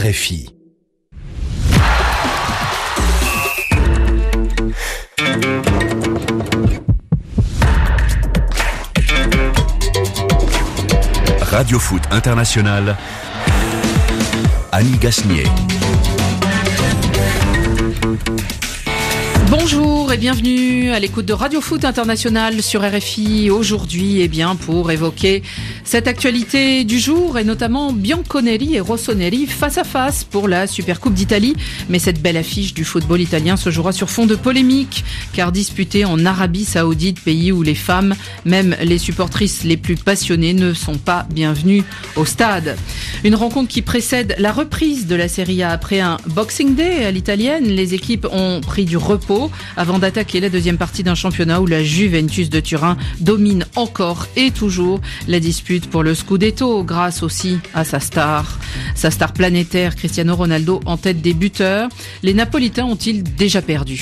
RFI. Radio Foot International, Annie Gasnier. Bonjour et bienvenue à l'écoute de Radio Foot International sur RFI. Aujourd'hui, pour évoquer cette actualité du jour et notamment Bianconeri et Rossoneri face à face pour la Supercoupe d'Italie. Mais cette belle affiche du football italien se jouera sur fond de polémique car disputée en Arabie Saoudite, pays où les femmes, même les supportrices les plus passionnées, ne sont pas bienvenues au stade. Une rencontre qui précède la reprise de la Serie A après un Boxing Day à l'italienne. Les équipes ont pris du repos avant d'attaquer la deuxième partie d'un championnat où la Juventus de Turin domine encore et toujours la dispute pour le Scudetto grâce aussi à sa star planétaire Cristiano Ronaldo en tête des buteurs. Les Napolitains ont-ils déjà perdu ?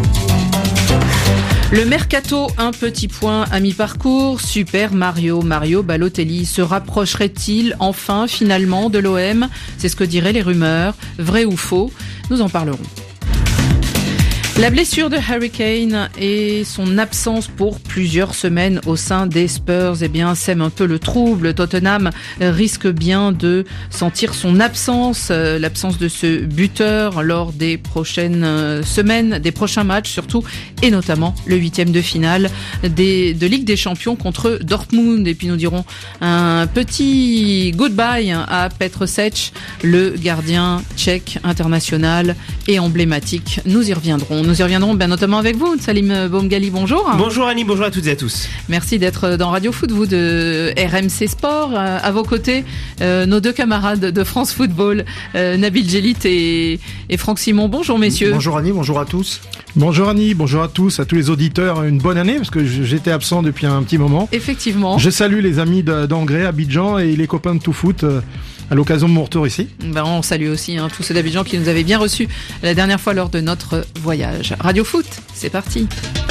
Le mercato, un petit point à mi-parcours. Super Mario Balotelli se rapprocherait-il enfin finalement de l'OM ? C'est ce que diraient les rumeurs. Vrai ou faux ? Nous en parlerons. La blessure de Harry Kane et son absence pour plusieurs semaines au sein des Spurs, sème un peu le trouble. Tottenham risque bien de sentir son absence, l'absence de ce buteur lors des prochaines semaines, des prochains matchs surtout, et notamment le 8e de finale de Ligue des Champions contre Dortmund. Et puis nous dirons un petit goodbye à Petr Cech, le gardien tchèque international et emblématique. Nous y reviendrons notamment avec vous, Salim Boumgali, bonjour. Bonjour Annie, bonjour à toutes et à tous. Merci d'être dans Radio Foot, vous de RMC Sport. À vos côtés, nos deux camarades de France Football, Nabil Djellit et Franck Simon. Bonjour messieurs. Bonjour Annie, bonjour à tous. Bonjour Annie, bonjour à tous les auditeurs. Une bonne année parce que j'étais absent depuis un petit moment. Effectivement. Je salue les amis d'Angré, Abidjan et les copains de Tout Foot à l'occasion de mon retour ici. On salue aussi tous ceux d'Abidjan qui nous avaient bien reçus la dernière fois lors de notre voyage. Radio Foot, c'est parti.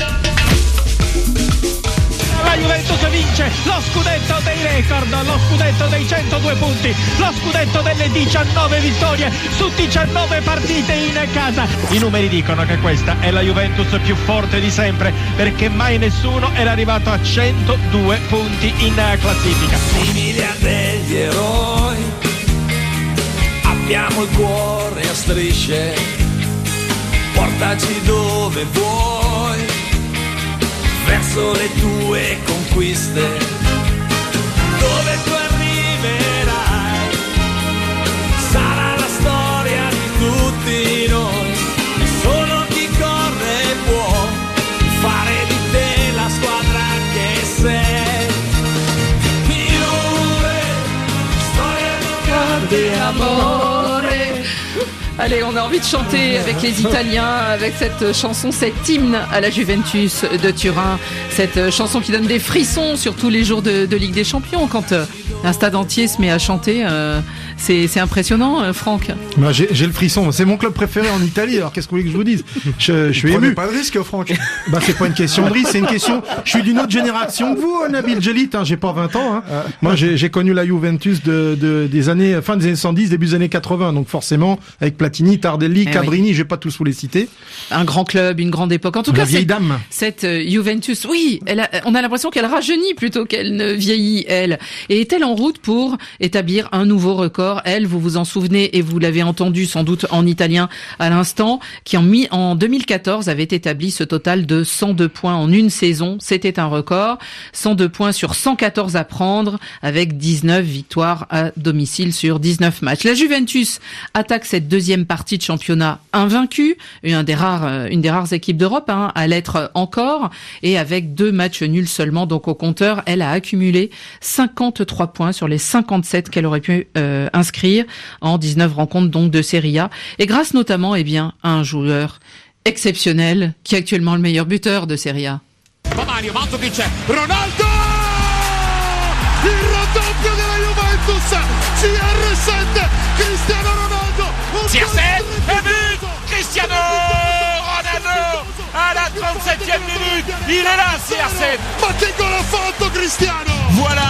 La Juventus vince lo scudetto dei record, lo scudetto dei 102 punti, lo scudetto delle 19 vittorie su 19 partite in casa. I numeri dicono che questa è la Juventus più forte di sempre perché mai nessuno era arrivato a 102 punti in classifica. Simili a degli eroi, abbiamo il cuore a strisce, portaci dove vuoi, verso le tue conquiste, dove tu arriverai, sarà la storia di tutti noi, solo chi corre può fare di te la squadra che sei. Storia di amore. Allez, on a envie de chanter avec les Italiens, avec cette chanson, cet hymne à la Juventus de Turin, cette chanson qui donne des frissons sur tous les jours de Ligue des Champions. Quand un stade entier se met à chanter, c'est impressionnant, Franck. J'ai le frisson, c'est mon club préféré en Italie, alors qu'est-ce que vous voulez que je vous dise ? Je suis ému. Pas de risque, Franck. C'est pas une question de risque, c'est une question. Je suis d'une autre génération que vous, Nabil Djellit, j'ai pas 20 ans. Moi, j'ai connu la Juventus des années, fin des années 110, début des années 80, donc forcément, avec Platini, Tardelli, Cabrini, je vais pas tous vous les citer. Un grand club, une grande époque. En tout cas, vieille dame. Cette Juventus, oui, on a l'impression qu'elle rajeunit plutôt qu'elle ne vieillit, elle. Et est-elle en route pour établir un nouveau record ? Elle, vous vous en souvenez et vous l'avez entendu sans doute en italien à l'instant, qui en 2014 avait établi ce total de 102 points en une saison. C'était un record. 102 points sur 114 à prendre avec 19 victoires à domicile sur 19 matchs. La Juventus attaque cette deuxième partie de championnat invaincue, une des rares équipes d'Europe à l'être encore, et avec 2 matchs nuls seulement. Donc au compteur, elle a accumulé 53 points sur les 57 qu'elle aurait pu inscrire en 19 rencontres donc de Serie A, et grâce notamment à un joueur exceptionnel qui est actuellement le meilleur buteur de Serie A. Mario Mandzukic, Ronaldo! Il raddoppio della Juventus! CR7, Cristiano Ronaldo! CR7 e but! Cristiano Ronaldo à la 37e minute! Il est là, CR7! Ma che gol ha fatto Cristiano! Voilà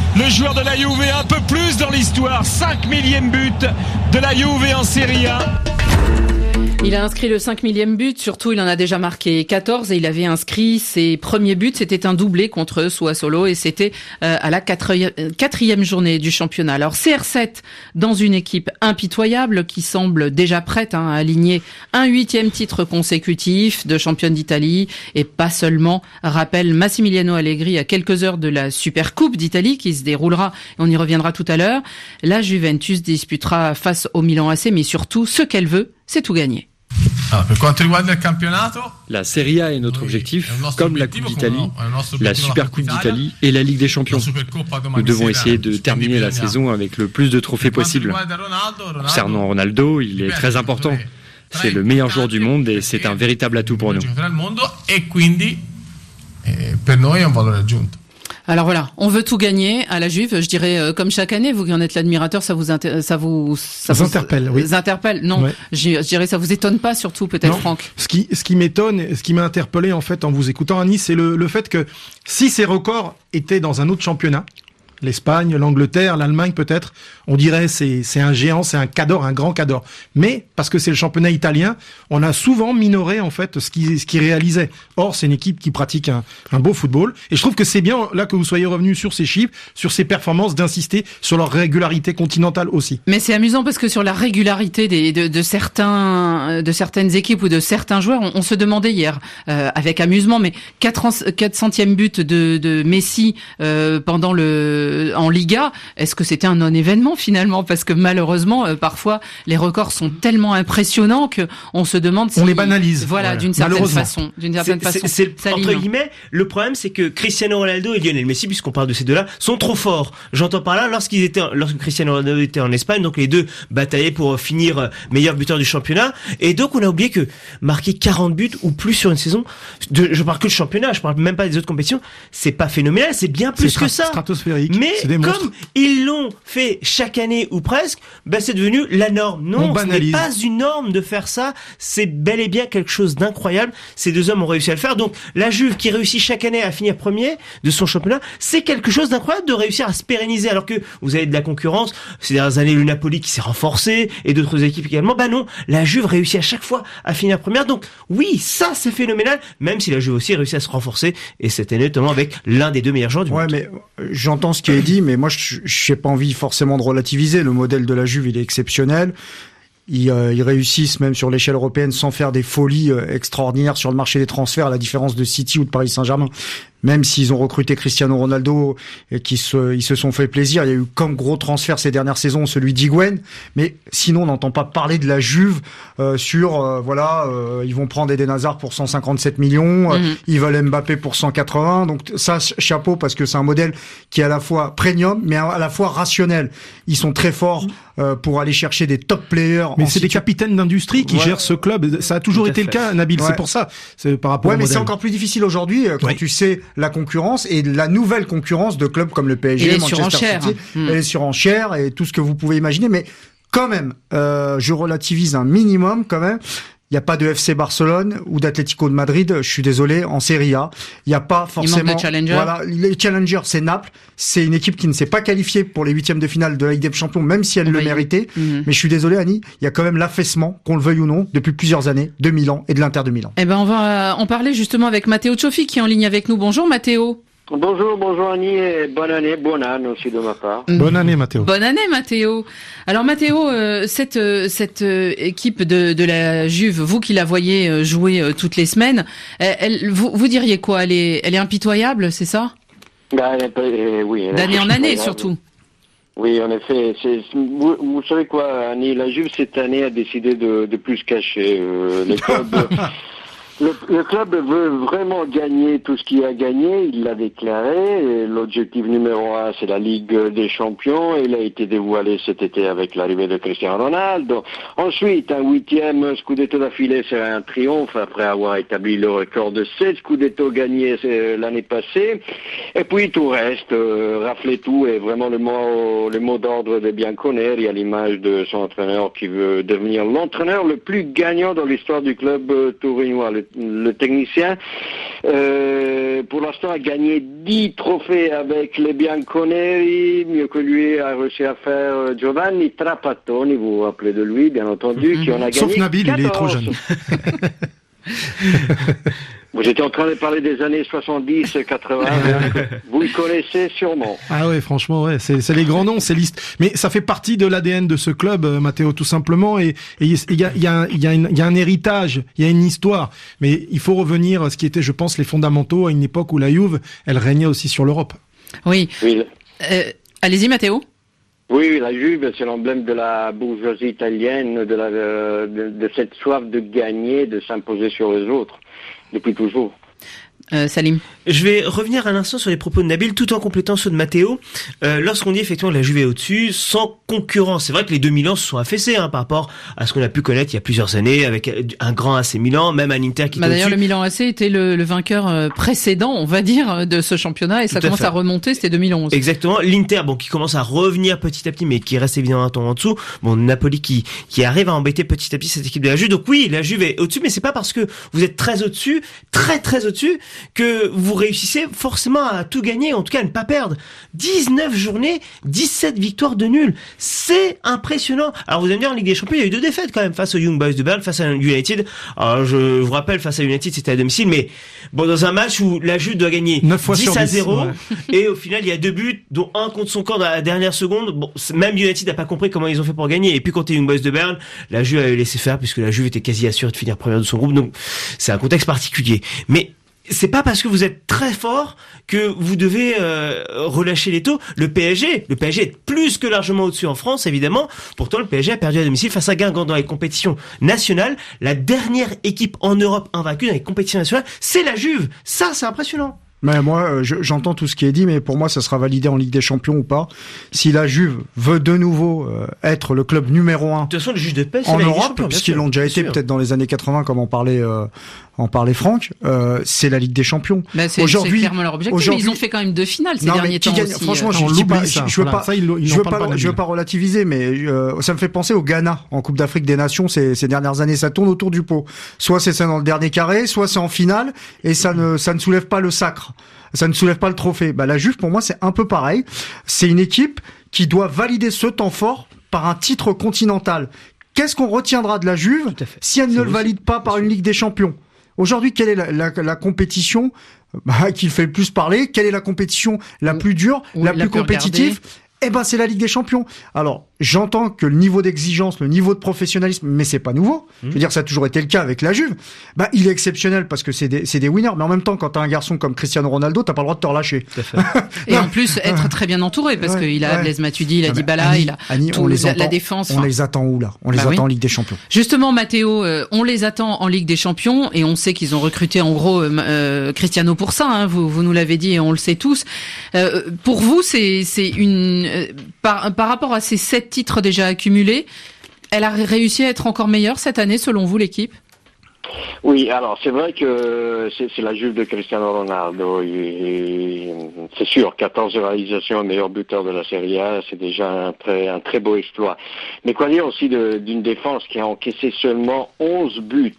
le joueur de la Juve, un peu plus dans l'histoire. 5 millième but de la Juve en Serie A. Il a inscrit le 5 millième but, surtout il en a déjà marqué 14 et il avait inscrit ses premiers buts, c'était un doublé contre Sassuolo et c'était à la quatrième journée du championnat. Alors CR7 dans une équipe impitoyable qui semble déjà prête à aligner un 8e titre consécutif de championne d'Italie et pas seulement, rappelle Massimiliano Allegri à quelques heures de la Supercoupe d'Italie qui se déroulera, et on y reviendra tout à l'heure. La Juventus disputera face au Milan AC, mais surtout ce qu'elle veut, c'est tout gagner. La Serie A est notre objectif, comme la Coupe d'Italie, la Supercoupe d'Italie et la Ligue des Champions. Nous devons essayer de terminer la saison avec le plus de trophées possible. Concernant Ronaldo, il est très important. C'est le meilleur joueur du monde et c'est un véritable atout pour nous. Alors voilà, on veut tout gagner à la Juve. Je dirais, comme chaque année, vous qui en êtes l'admirateur, ça vous interpelle, oui. Interpelle. Non, ouais. Je dirais, ça vous étonne pas, surtout peut-être, non. Franck. Ce qui m'étonne, ce qui m'a interpellé en fait en vous écoutant, Annie, c'est le fait que si ces records étaient dans un autre championnat, l'Espagne, l'Angleterre, l'Allemagne peut-être, on dirait c'est un géant, c'est un cador, un grand cador. Mais parce que c'est le championnat italien, on a souvent minoré en fait ce qu'il réalisait. Or, c'est une équipe qui pratique un beau football et je trouve que c'est bien là que vous soyez revenus sur ces chiffres, sur ces performances, d'insister sur leur régularité continentale aussi. Mais c'est amusant parce que sur la régularité de certaines équipes ou de certains joueurs, on se demandait hier avec amusement, mais 400e but de Messi pendant en Liga, est-ce que c'était un non-événement finalement? Parce que malheureusement, parfois, les records sont tellement impressionnants que on se demande si... On les banalise. Voilà, d'une certaine façon. C'est entre guillemets, le problème, c'est que Cristiano Ronaldo et Lionel Messi, puisqu'on parle de ces deux-là, sont trop forts. J'entends par là, lorsque Cristiano Ronaldo était en Espagne, donc les deux bataillaient pour finir meilleur buteur du championnat. Et donc, on a oublié que marquer 40 buts ou plus sur une saison, je parle que de championnat, je parle même pas des autres compétitions, c'est pas phénoménal, c'est bien plus que ça. Stratosphérique. Mais comme ils l'ont fait chaque année ou presque, c'est devenu la norme. Non, ce n'est pas une norme de faire ça. C'est bel et bien quelque chose d'incroyable. Ces deux hommes ont réussi à le faire. Donc, la Juve qui réussit chaque année à finir premier de son championnat, c'est quelque chose d'incroyable de réussir à se pérenniser. Alors que vous avez de la concurrence. Ces dernières années, le Napoli qui s'est renforcé et d'autres équipes également. Non, la Juve réussit à chaque fois à finir première. Donc, oui, ça, c'est phénoménal. Même si la Juve aussi réussit à se renforcer. Et cette année, notamment avec l'un des deux meilleurs joueurs du monde. Ouais, mais j'entends ce qui est dit, mais moi, je n'ai pas envie forcément de relativiser. Le modèle de la Juve, il est exceptionnel. Ils réussissent même sur l'échelle européenne sans faire des folies extraordinaires sur le marché des transferts, à la différence de City ou de Paris Saint-Germain. Même s'ils ont recruté Cristiano Ronaldo et ils se sont fait plaisir, il y a eu comme gros transfert ces dernières saisons celui d'Higuaín, mais sinon on n'entend pas parler de la Juve ils vont prendre Eden Hazard pour 157 millions, ils veulent Mbappé pour 180, donc ça chapeau parce que c'est un modèle qui est à la fois premium mais à la fois rationnel. Ils sont très forts pour aller chercher des top players. Mais c'est des capitaines d'industrie qui gèrent ce club, ça a toujours été le cas, Nabil, c'est pour ça. C'est par rapport au modèle. Mais c'est encore plus difficile aujourd'hui quand tu sais la concurrence et la nouvelle concurrence de clubs comme le PSG, Manchester City, et les surenchères et tout ce que vous pouvez imaginer. Mais quand même, je relativise un minimum quand même. Il n'y a pas de FC Barcelone ou d'Atlético de Madrid, je suis désolé, en Série A. Il n'y a pas forcément... Il manque de challenger. Voilà, les challengers, c'est Naples. C'est une équipe qui ne s'est pas qualifiée pour les 8e de finale de la Ligue des Champions, même si elle le méritait. Mais je suis désolé, Annie, il y a quand même l'affaissement, qu'on le veuille ou non, depuis plusieurs années, de Milan et de l'Inter de Milan. On va en parler justement avec Matteo Cioffi qui est en ligne avec nous. Bonjour Matteo. Bonjour Annie et bonne année aussi de ma part. Bonne année Matteo. Bonne année Matteo. Alors Matteo, cette équipe de la Juve, vous qui la voyez jouer toutes les semaines, vous diriez quoi? Elle est impitoyable, c'est ça? Oui. D'année en année surtout. Oui, en effet. Vous savez quoi, Annie, la Juve cette année a décidé de plus cacher les clubs. Le club veut vraiment gagner tout ce qu'il a gagné, il l'a déclaré. L'objectif numéro 1, c'est la Ligue des Champions. Il a été dévoilé cet été avec l'arrivée de Cristiano Ronaldo. Ensuite, un 8e Scudetto d'affilée, c'est un triomphe après avoir établi le record de 7 Scudetto gagnés l'année passée. Et puis tout reste, rafler tout est vraiment le mot d'ordre de Bianconeri à l'image de son entraîneur qui veut devenir l'entraîneur le plus gagnant dans l'histoire du club tourinois. Le le technicien, pour l'instant a gagné 10 trophées avec les Bianconeri. Mieux que lui a réussi à faire Giovanni Trapattoni, vous vous rappelez de lui, bien entendu, qui en a gagné. Sauf Nabil, 14. Il est trop jeune. Vous étiez en train de parler des années 70, 80, vous le connaissez sûrement. Ah ouais, franchement, ouais, c'est les grands noms, c'est liste. Mais ça fait partie de l'ADN de ce club, Matteo, tout simplement, et il y a un héritage, il y a une histoire. Mais il faut revenir à ce qui était, je pense, les fondamentaux à une époque où la Juve, elle régnait aussi sur l'Europe. Oui. Allez-y, Matteo. Oui, la Juve, c'est l'emblème de la bourgeoisie italienne, de cette soif de gagner, de s'imposer sur les autres, depuis toujours. Salim. Je vais revenir un instant sur les propos de Nabil tout en complétant ceux de Matteo. Lorsqu'on dit effectivement que la Juve est au-dessus, sans concurrence, c'est vrai que les deux Milan se sont affaissés par rapport à ce qu'on a pu connaître il y a plusieurs années avec un grand AC Milan, même un Inter qui était d'ailleurs, au-dessus. le Milan AC était le vainqueur précédent, on va dire, de ce championnat et ça commence à remonter, c'était 2011. Exactement. L'Inter, qui commence à revenir petit à petit, mais qui reste évidemment un ton en dessous. Napoli qui arrive à embêter petit à petit cette équipe de la Juve. Donc oui, la Juve est au-dessus, mais c'est pas parce que vous êtes très au-dessus, très au-dessus, que vous réussissez forcément à tout gagner, en tout cas à ne pas perdre. 19 journées, 17 victoires de nul. C'est impressionnant. Alors vous allez me dire, en Ligue des Champions, il y a eu 2 défaites quand même, face aux Young Boys de Berne, face à United. Alors je vous rappelle, face à United, c'était à domicile, mais dans un match où la Juve doit gagner 10-0, ouais. Et au final, il y a 2 buts, dont un contre son camp dans la dernière seconde. Même United n'a pas compris comment ils ont fait pour gagner. Et puis contre les Young Boys de Berne, la Juve avait laissé faire, puisque la Juve était quasi assurée de finir première de son groupe. Donc c'est un contexte particulier. Mais c'est pas parce que vous êtes très fort que vous devez relâcher les taux. Le PSG est plus que largement au-dessus en France, évidemment. Pourtant, le PSG a perdu à domicile face à Guingamp dans les compétitions nationales. La dernière équipe en Europe invaincue dans les compétitions nationales, c'est la Juve. Ça, c'est impressionnant. Mais moi, j'entends tout ce qui est dit, mais pour moi, ça sera validé en Ligue des Champions ou pas. Si la Juve veut de nouveau être le club numéro 1 de toute façon, le juge de paix, c'est en la Ligue Europe, des Champions, puisqu'ils l'ont déjà été peut-être dans les années 80, comme en parlait Franck, c'est la Ligue des Champions. C'est clairement leur objectif. Mais ils ont fait quand même 2 finales ces derniers temps aussi. Franchement, je veux pas relativiser, mais ça me fait penser au Ghana en Coupe d'Afrique des Nations ces dernières années. Ça tourne autour du pot. Soit c'est ça dans le dernier carré, soit c'est en finale, et ça ne soulève pas le sacre. Ça ne soulève pas le trophée. La Juve, pour moi, c'est un peu pareil. C'est une équipe qui doit valider ce temps fort par un titre continental. Qu'est-ce qu'on retiendra de la Juve si elle ne le valide pas par une Ligue des Champions? Aujourd'hui, quelle est la compétition qui le fait le plus parler? Quelle est la compétition la plus dure, la plus compétitive? C'est la Ligue des Champions. Alors, j'entends que le niveau d'exigence, le niveau de professionnalisme, mais c'est pas nouveau. Je veux dire, ça a toujours été le cas avec la Juve. Il est exceptionnel parce que c'est des winners. Mais en même temps, quand t'as un garçon comme Cristiano Ronaldo, t'as pas le droit de te relâcher. Tout à fait. Et en plus, être très bien entouré parce qu'il a Blaise Matuidi, il a Dybala, il a la défense. On les attend où, là? On les attend en Ligue des Champions. Justement, Matteo, on les attend en Ligue des Champions et on sait qu'ils ont recruté en gros Cristiano pour ça. Vous nous l'avez dit et on le sait tous. Pour vous, c'est une par rapport à ces 7 titres déjà accumulés, elle a réussi à être encore meilleure cette année, selon vous, l'équipe? Oui, alors c'est vrai que c'est la Juve de Cristiano Ronaldo. C'est sûr, 14 réalisations, meilleur buteur de la Serie A, c'est déjà un très beau exploit. Mais quoi dire aussi d'une défense qui a encaissé seulement 11 buts.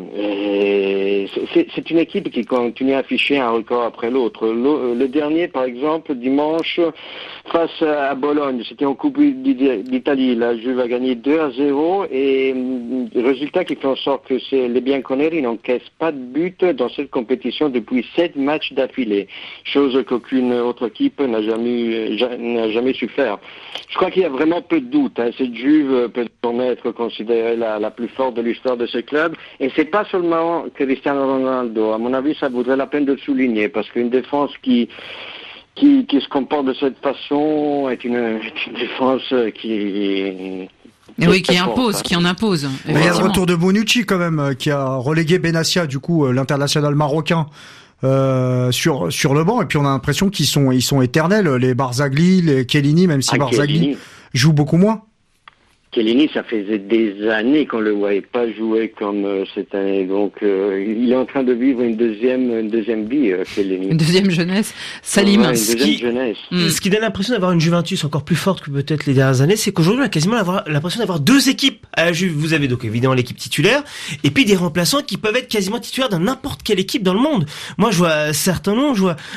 C'est une équipe qui continue à afficher un record après l'autre. Le dernier, par exemple, dimanche, face à Bologne, c'était en Coupe d'Italie. La Juve a gagné 2-0 et résultat qui fait en sorte que les Bianconeri n'encaissent pas de but dans cette compétition depuis 7 matchs d'affilée, chose qu'aucune autre équipe n'a jamais su faire. Je crois qu'il y a vraiment peu de doute. Cette Juve peut être considérée la plus forte de l'histoire de ce club, et c'est pas seulement Cristiano Ronaldo. À mon avis, ça vaudrait la peine de le souligner, parce qu'une défense qui se comporte de cette façon est une défense qui en impose. Il y a le retour de Bonucci quand même, qui a relégué Benassia, du coup, l'international marocain, sur le banc. Et puis on a l'impression qu'ils sont éternels, les Barzagli, les Chiellini, même si Barzagli joue beaucoup moins. Chiellini, ça faisait des années qu'on le voyait pas jouer comme cette année. Donc, il est en train de vivre une deuxième vie, Chiellini. Une deuxième jeunesse. Salim. Ouais, ce qui donne l'impression d'avoir une Juventus encore plus forte que peut-être les dernières années, c'est qu'aujourd'hui, on a quasiment l'impression d'avoir deux équipes à la Juve. Vous avez donc évidemment l'équipe titulaire, et puis des remplaçants qui peuvent être quasiment titulaires dans n'importe quelle équipe dans le monde. Moi, je vois certains noms, je vois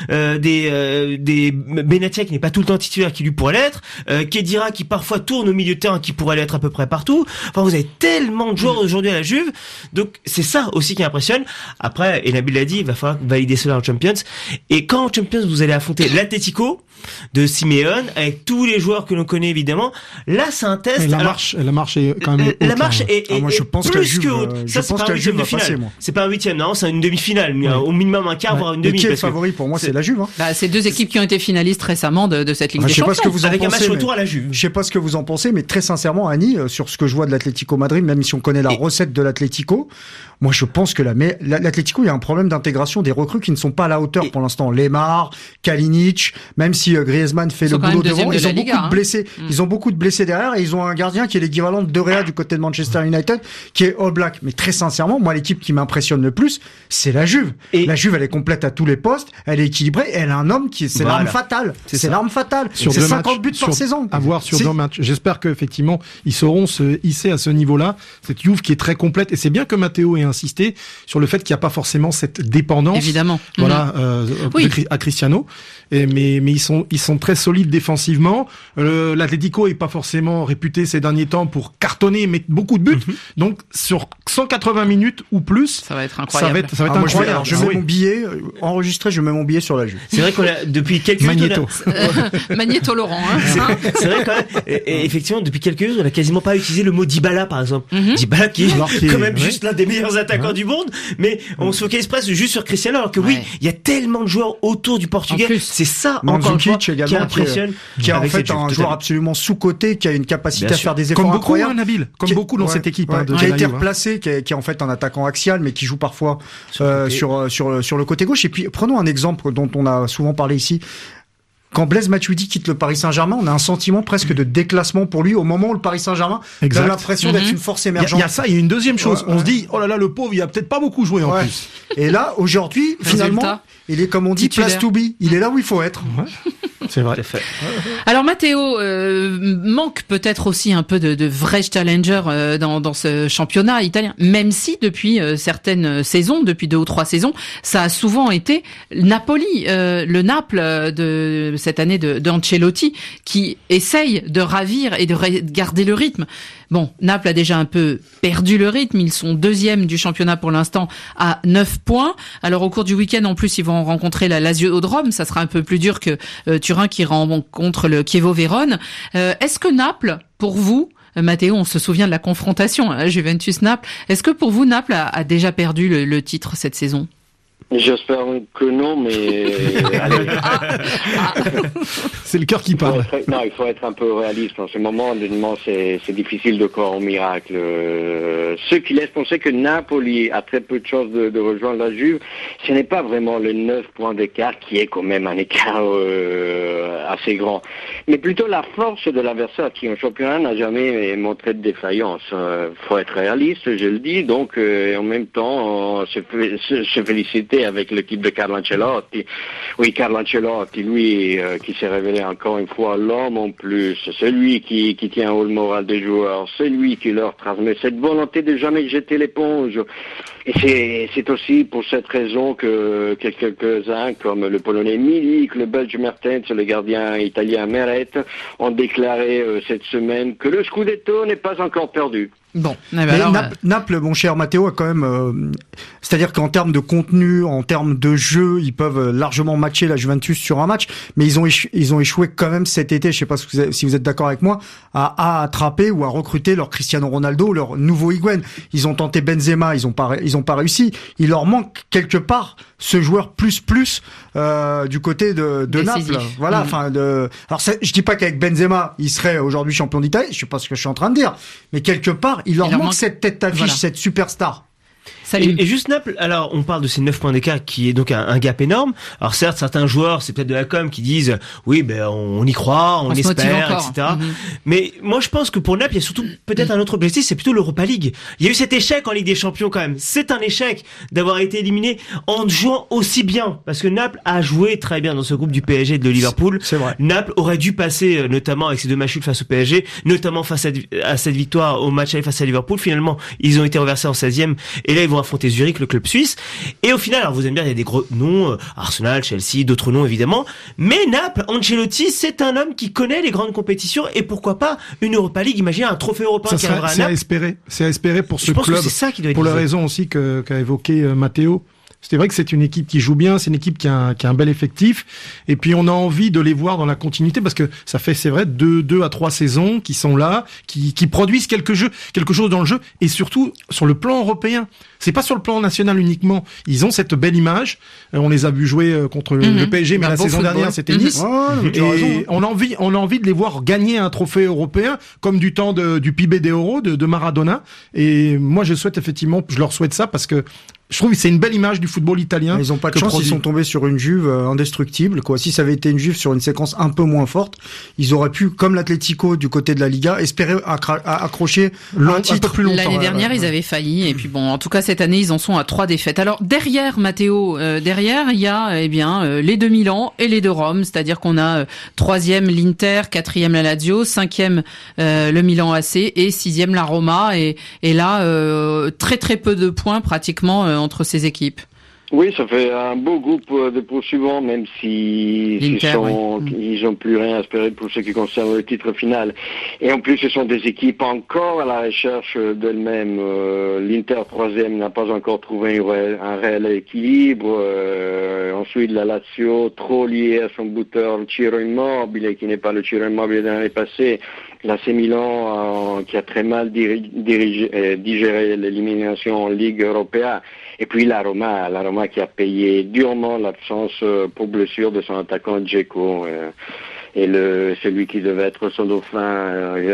des Benatia qui n'est pas tout le temps titulaire, qui lui pourrait l'être, Khedira qui parfois tourne au milieu de terrain, qui pourrait l'être à peu près partout. Enfin, vous avez tellement de joueurs aujourd'hui à la Juve, donc c'est ça aussi qui impressionne. Après, et Nabil l'a dit, il va falloir valider cela en Champions. Et quand en Champions vous allez affronter l'Atlético de Simeone, avec tous les joueurs que l'on connaît évidemment, là c'est un test. La marche est quand même haute. La marche est moi, je pense plus que haute. Ça, c'est pas un huitième de finale. C'est pas un huitième, non, c'est une demi-finale. Au minimum un quart, voire une demi. Qui est le favori pour moi, c'est la Juve. Bah, c'est deux équipes qui ont été finalistes récemment de cette Ligue des Champions. Je sais pas ce que vous en avec pensez, un match retour à la Juve. Je sais pas ce que vous en pensez, mais très sincèrement, Annie, sur ce que je vois de l'Atlético Madrid, même si on connaît la recette de l'Atlético, moi je pense que l'Atlético, il y a un problème d'intégration des recrues qui ne sont pas à la hauteur pour l'instant. Lemar, Kalinic, même si Griezmann fait le boulot devant, ils ont beaucoup de blessés. Ils ont beaucoup de blessés derrière et ils ont un gardien qui est l'équivalent de De Gea du côté de Manchester United, qui est All Black. Mais très sincèrement, moi l'équipe qui m'impressionne le plus, c'est la Juve. Et la Juve, elle est complète à tous les postes, elle est équilibrée, elle a un homme c'est l'arme fatale. C'est l'arme fatale. C'est 50 buts par saison. À voir sur 2 matchs. J'espère qu'effectivement, ils sauront se hisser à ce niveau-là. Cette Juve qui est très complète. Et c'est bien que Matteo ait insisté sur le fait qu'il n'y a pas forcément cette dépendance. Évidemment. Voilà, à Cristiano. Mais ils sont très solides défensivement. L'Atlético est pas forcément réputé ces derniers temps pour cartonner, mettre beaucoup de buts. Donc, sur 180 minutes ou plus. Ça va être incroyable. Ça va être incroyable. Je mets mon billet, enregistré, je mets mon billet sur la Juve. C'est vrai qu'on a, depuis quelques Magneto. Magneto Laurent, hein. C'est vrai quand même. Et effectivement, depuis quelques jours, on a quasiment pas utilisé le mot Dybala, par exemple. Dybala qui est quand même juste l'un des meilleurs attaquants du monde, mais on se focalise presque juste sur Cristiano, alors que oui, il y a tellement de joueurs autour du Portugais. C'est ça, encore une fois, qui impressionne. Qui est en fait un joueur absolument sous-coté, qui a une capacité à faire des efforts incroyables. Nabil. Comme beaucoup dans cette équipe. Qui a été replacé, qui est en fait un attaquant axial, mais qui joue parfois sur le côté gauche. Et puis, prenons un exemple dont on a souvent parlé ici. Quand Blaise Matuidi quitte le Paris Saint-Germain, on a un sentiment presque de déclassement pour lui au moment où le Paris Saint-Germain a l'impression d'être une force émergente. Il y a ça, il y a une deuxième chose. On se dit, oh là là, le pauvre, il a peut-être pas beaucoup joué en plus. Et là, aujourd'hui, finalement, il est comme on dit, place to be. Il est là où il faut être. C'est vrai. Alors Matteo manque peut-être aussi un peu de vrais challengers dans ce championnat italien, même si depuis certaines saisons, depuis 2 ou 3 saisons, ça a souvent été Napoli, le Naples de cette année d'Ancelotti, qui essaye de ravir et de garder le rythme. Bon, Naples a déjà un peu perdu le rythme. Ils sont 2e du championnat pour l'instant à 9 points. Alors au cours du week-end, en plus, ils vont rencontrer la Lazio de Rome. Ça sera un peu plus dur que Turin qui rencontre le Chievo Vérone. Est-ce que Naples, pour vous, Matteo, on se souvient de la confrontation Juventus-Naples. Est-ce que pour vous, Naples a déjà perdu le titre cette saison ? J'espère que non, mais c'est le cœur qui parle. Il faut être un peu réaliste en ce moment. Honnêtement, c'est difficile de croire au miracle. Ce qui laisse penser que Napoli a très peu de chances de rejoindre la Juve, ce n'est pas vraiment le 9 points d'écart qui est quand même un écart assez grand, mais plutôt la force de l'adversaire qui en championnat n'a jamais montré de défaillance. Faut être réaliste, je le dis. Donc, en même temps, se féliciter avec l'équipe de Carlo Ancelotti. Oui, Carlo Ancelotti, lui, qui s'est révélé encore une fois l'homme en plus, celui qui tient haut le moral des joueurs, celui qui leur transmet cette volonté de jamais jeter l'éponge. Et c'est aussi pour cette raison que quelques-uns, comme le Polonais Milik, le Belge Mertens, le gardien italien Meret, ont déclaré cette semaine que le Scudetto n'est pas encore perdu. Bon, Naples, mon cher Matteo, a quand même, c'est-à-dire qu'en termes de contenu, en termes de jeu, ils peuvent largement matcher la Juventus sur un match, mais ils ont échoué quand même cet été. Je sais pas si vous êtes d'accord avec moi, à attraper ou à recruter leur Cristiano Ronaldo, leur nouveau Higuaín. Ils ont tenté Benzema, ils ont pas réussi. Il leur manque quelque part ce joueur plus du côté de Naples. Voilà, alors je dis pas qu'avec Benzema, il serait aujourd'hui champion d'Italie, je sais pas ce que je suis en train de dire, mais quelque part, il leur manque cette tête d'affiche, cette superstar. Salim. Et juste Naples, alors on parle de ces 9 points d'écart qui est donc un gap énorme. Alors certes, certains joueurs, c'est peut-être de la com qui disent oui, on y croit, on espère, etc. Mais moi je pense que pour Naples, il y a surtout peut-être un autre objectif, c'est plutôt l'Europa League. Il y a eu cet échec en Ligue des Champions quand même. C'est un échec d'avoir été éliminé en jouant aussi bien, parce que Naples a joué très bien dans ce groupe du PSG et de Liverpool. C'est vrai. Naples aurait dû passer, notamment avec ces 2 matchs face au PSG, notamment face à cette victoire au match aller face à Liverpool. Finalement, ils ont été reversés en 16e, et là ils vont affronter Zurich, le club suisse. Et au final, alors vous aimez bien, il y a des gros noms, Arsenal, Chelsea, d'autres noms évidemment, mais Naples, Ancelotti, c'est un homme qui connaît les grandes compétitions, et pourquoi pas une Europa League, imaginez un trophée européen qui arrivera à Naples. C'est à espérer pour ce club, que c'est ça qui doit être pour la raison aussi qu'a évoqué Matteo. C'est vrai que c'est une équipe qui joue bien, c'est une équipe qui a un bel effectif, et puis on a envie de les voir dans la continuité, parce que ça fait, c'est vrai, 2 à 3 saisons qui sont là, qui produisent quelque chose dans le jeu, et surtout sur le plan européen. C'est pas sur le plan national uniquement. Ils ont cette belle image. On les a vus jouer contre le PSG, mais la saison dernière c'était Nice. Et on a envie de les voir gagner un trophée européen, comme du temps du PIB des Euros de Maradona. Et moi je leur souhaite ça, parce que je trouve que c'est une belle image du football italien. Ils ont pas de chance, ils sont tombés sur une Juve indestructible, quoi. Si ça avait été une Juve sur une séquence un peu moins forte, ils auraient pu, comme l'Atlético du côté de la Liga, espérer accrocher un titre un peu plus longtemps. L'année dernière, ils avaient failli, et puis bon, en tout cas cette année, ils en sont à 3 défaites. Alors derrière, Matteo, il y a les 2 Milan et les 2 Rome, c'est-à-dire qu'on a 3e l'Inter, 4e la Lazio, 5e le Milan AC et 6e la Roma, et là très très peu de points pratiquement entre ces équipes. Oui, ça fait un beau groupe de poursuivants, même si ils n'ont plus rien à espérer pour ce qui concerne le titre final. Et en plus, ce sont des équipes encore à la recherche d'elles-mêmes. L'Inter, 3e, n'a pas encore trouvé un réel équilibre. Ensuite, la Lazio, trop liée à son buteur Ciro Immobile, qui n'est pas le Ciro Immobile de l'année passée. L'AC Milan, qui a très mal digéré l'élimination en Ligue européenne. Et puis la Roma qui a payé durement l'absence pour blessure de son attaquant Dzeko. Et celui qui devait être son dauphin,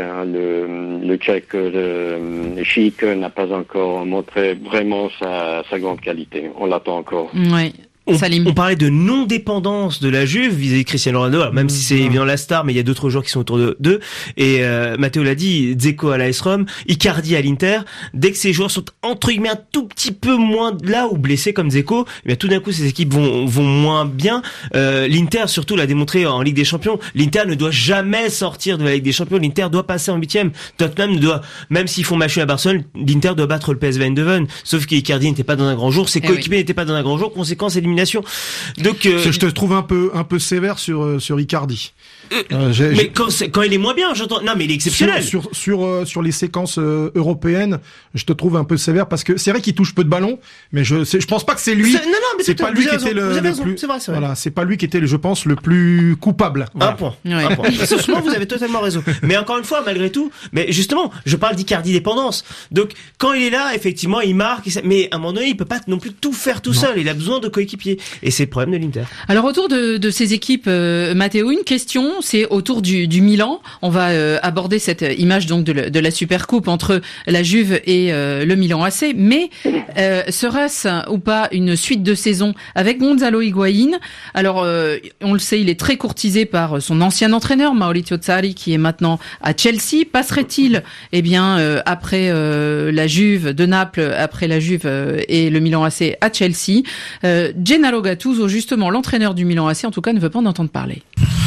le Tchèque Chic, n'a pas encore montré vraiment sa grande qualité. On l'attend encore. Oui. On parlait de non-dépendance de la Juve vis-à-vis de Cristiano Ronaldo. Alors, même si c'est évidemment la star, mais il y a d'autres joueurs qui sont autour d'eux. Et Matteo l'a dit, Dzeko à l'AS Rome, Icardi à l'Inter. Dès que ces joueurs sont entre guillemets un tout petit peu moins là ou blessés comme Dzeko, eh bien tout d'un coup ces équipes vont moins bien. L'Inter surtout l'a démontré en Ligue des Champions. L'Inter ne doit jamais sortir de la Ligue des Champions. L'Inter doit passer en 8e. Tottenham même s'ils font match à Barcelone, l'Inter doit battre le PSV Eindhoven. Sauf qu'Icardi n'était pas dans un grand jour, ses coéquipiers n'étaient pas dans un grand jour. Conséquence, élimination. Donc, je te trouve un peu sévère sur Icardi. Mais quand il est moins bien, j'entends. Non, mais il est exceptionnel. Sur les séquences européennes, je te trouve un peu sévère, parce que c'est vrai qu'il touche peu de ballons, mais je pense pas que c'est lui. Non, mais c'est pas lui qui était le plus. C'est vrai. Voilà, c'est pas lui qui était, je pense, le plus coupable. Voilà. Un point. Souvent, vous avez totalement raison. Mais encore une fois, malgré tout, mais justement, je parle d'Icardi dépendance. Donc, quand il est là, effectivement, il marque, mais à un moment donné, il peut pas non plus tout faire tout seul. Il a besoin de coéquipiers. Et c'est le problème de l'Inter. Alors, autour de ces équipes, Matteo, une question, c'est autour du Milan. On va aborder cette image donc de la Supercoupe entre la Juve et le Milan AC. Mais sera-ce ou pas une suite de saison avec Gonzalo Higuaín? Alors, on le sait, il est très courtisé par son ancien entraîneur Maurizio Sarri, qui est maintenant à Chelsea. Passerait-il, après la Juve de Naples, après la Juve et le Milan AC à Chelsea? Gennaro Gattuso, justement l'entraîneur du Milan AC, en tout cas, ne veut pas en entendre parler.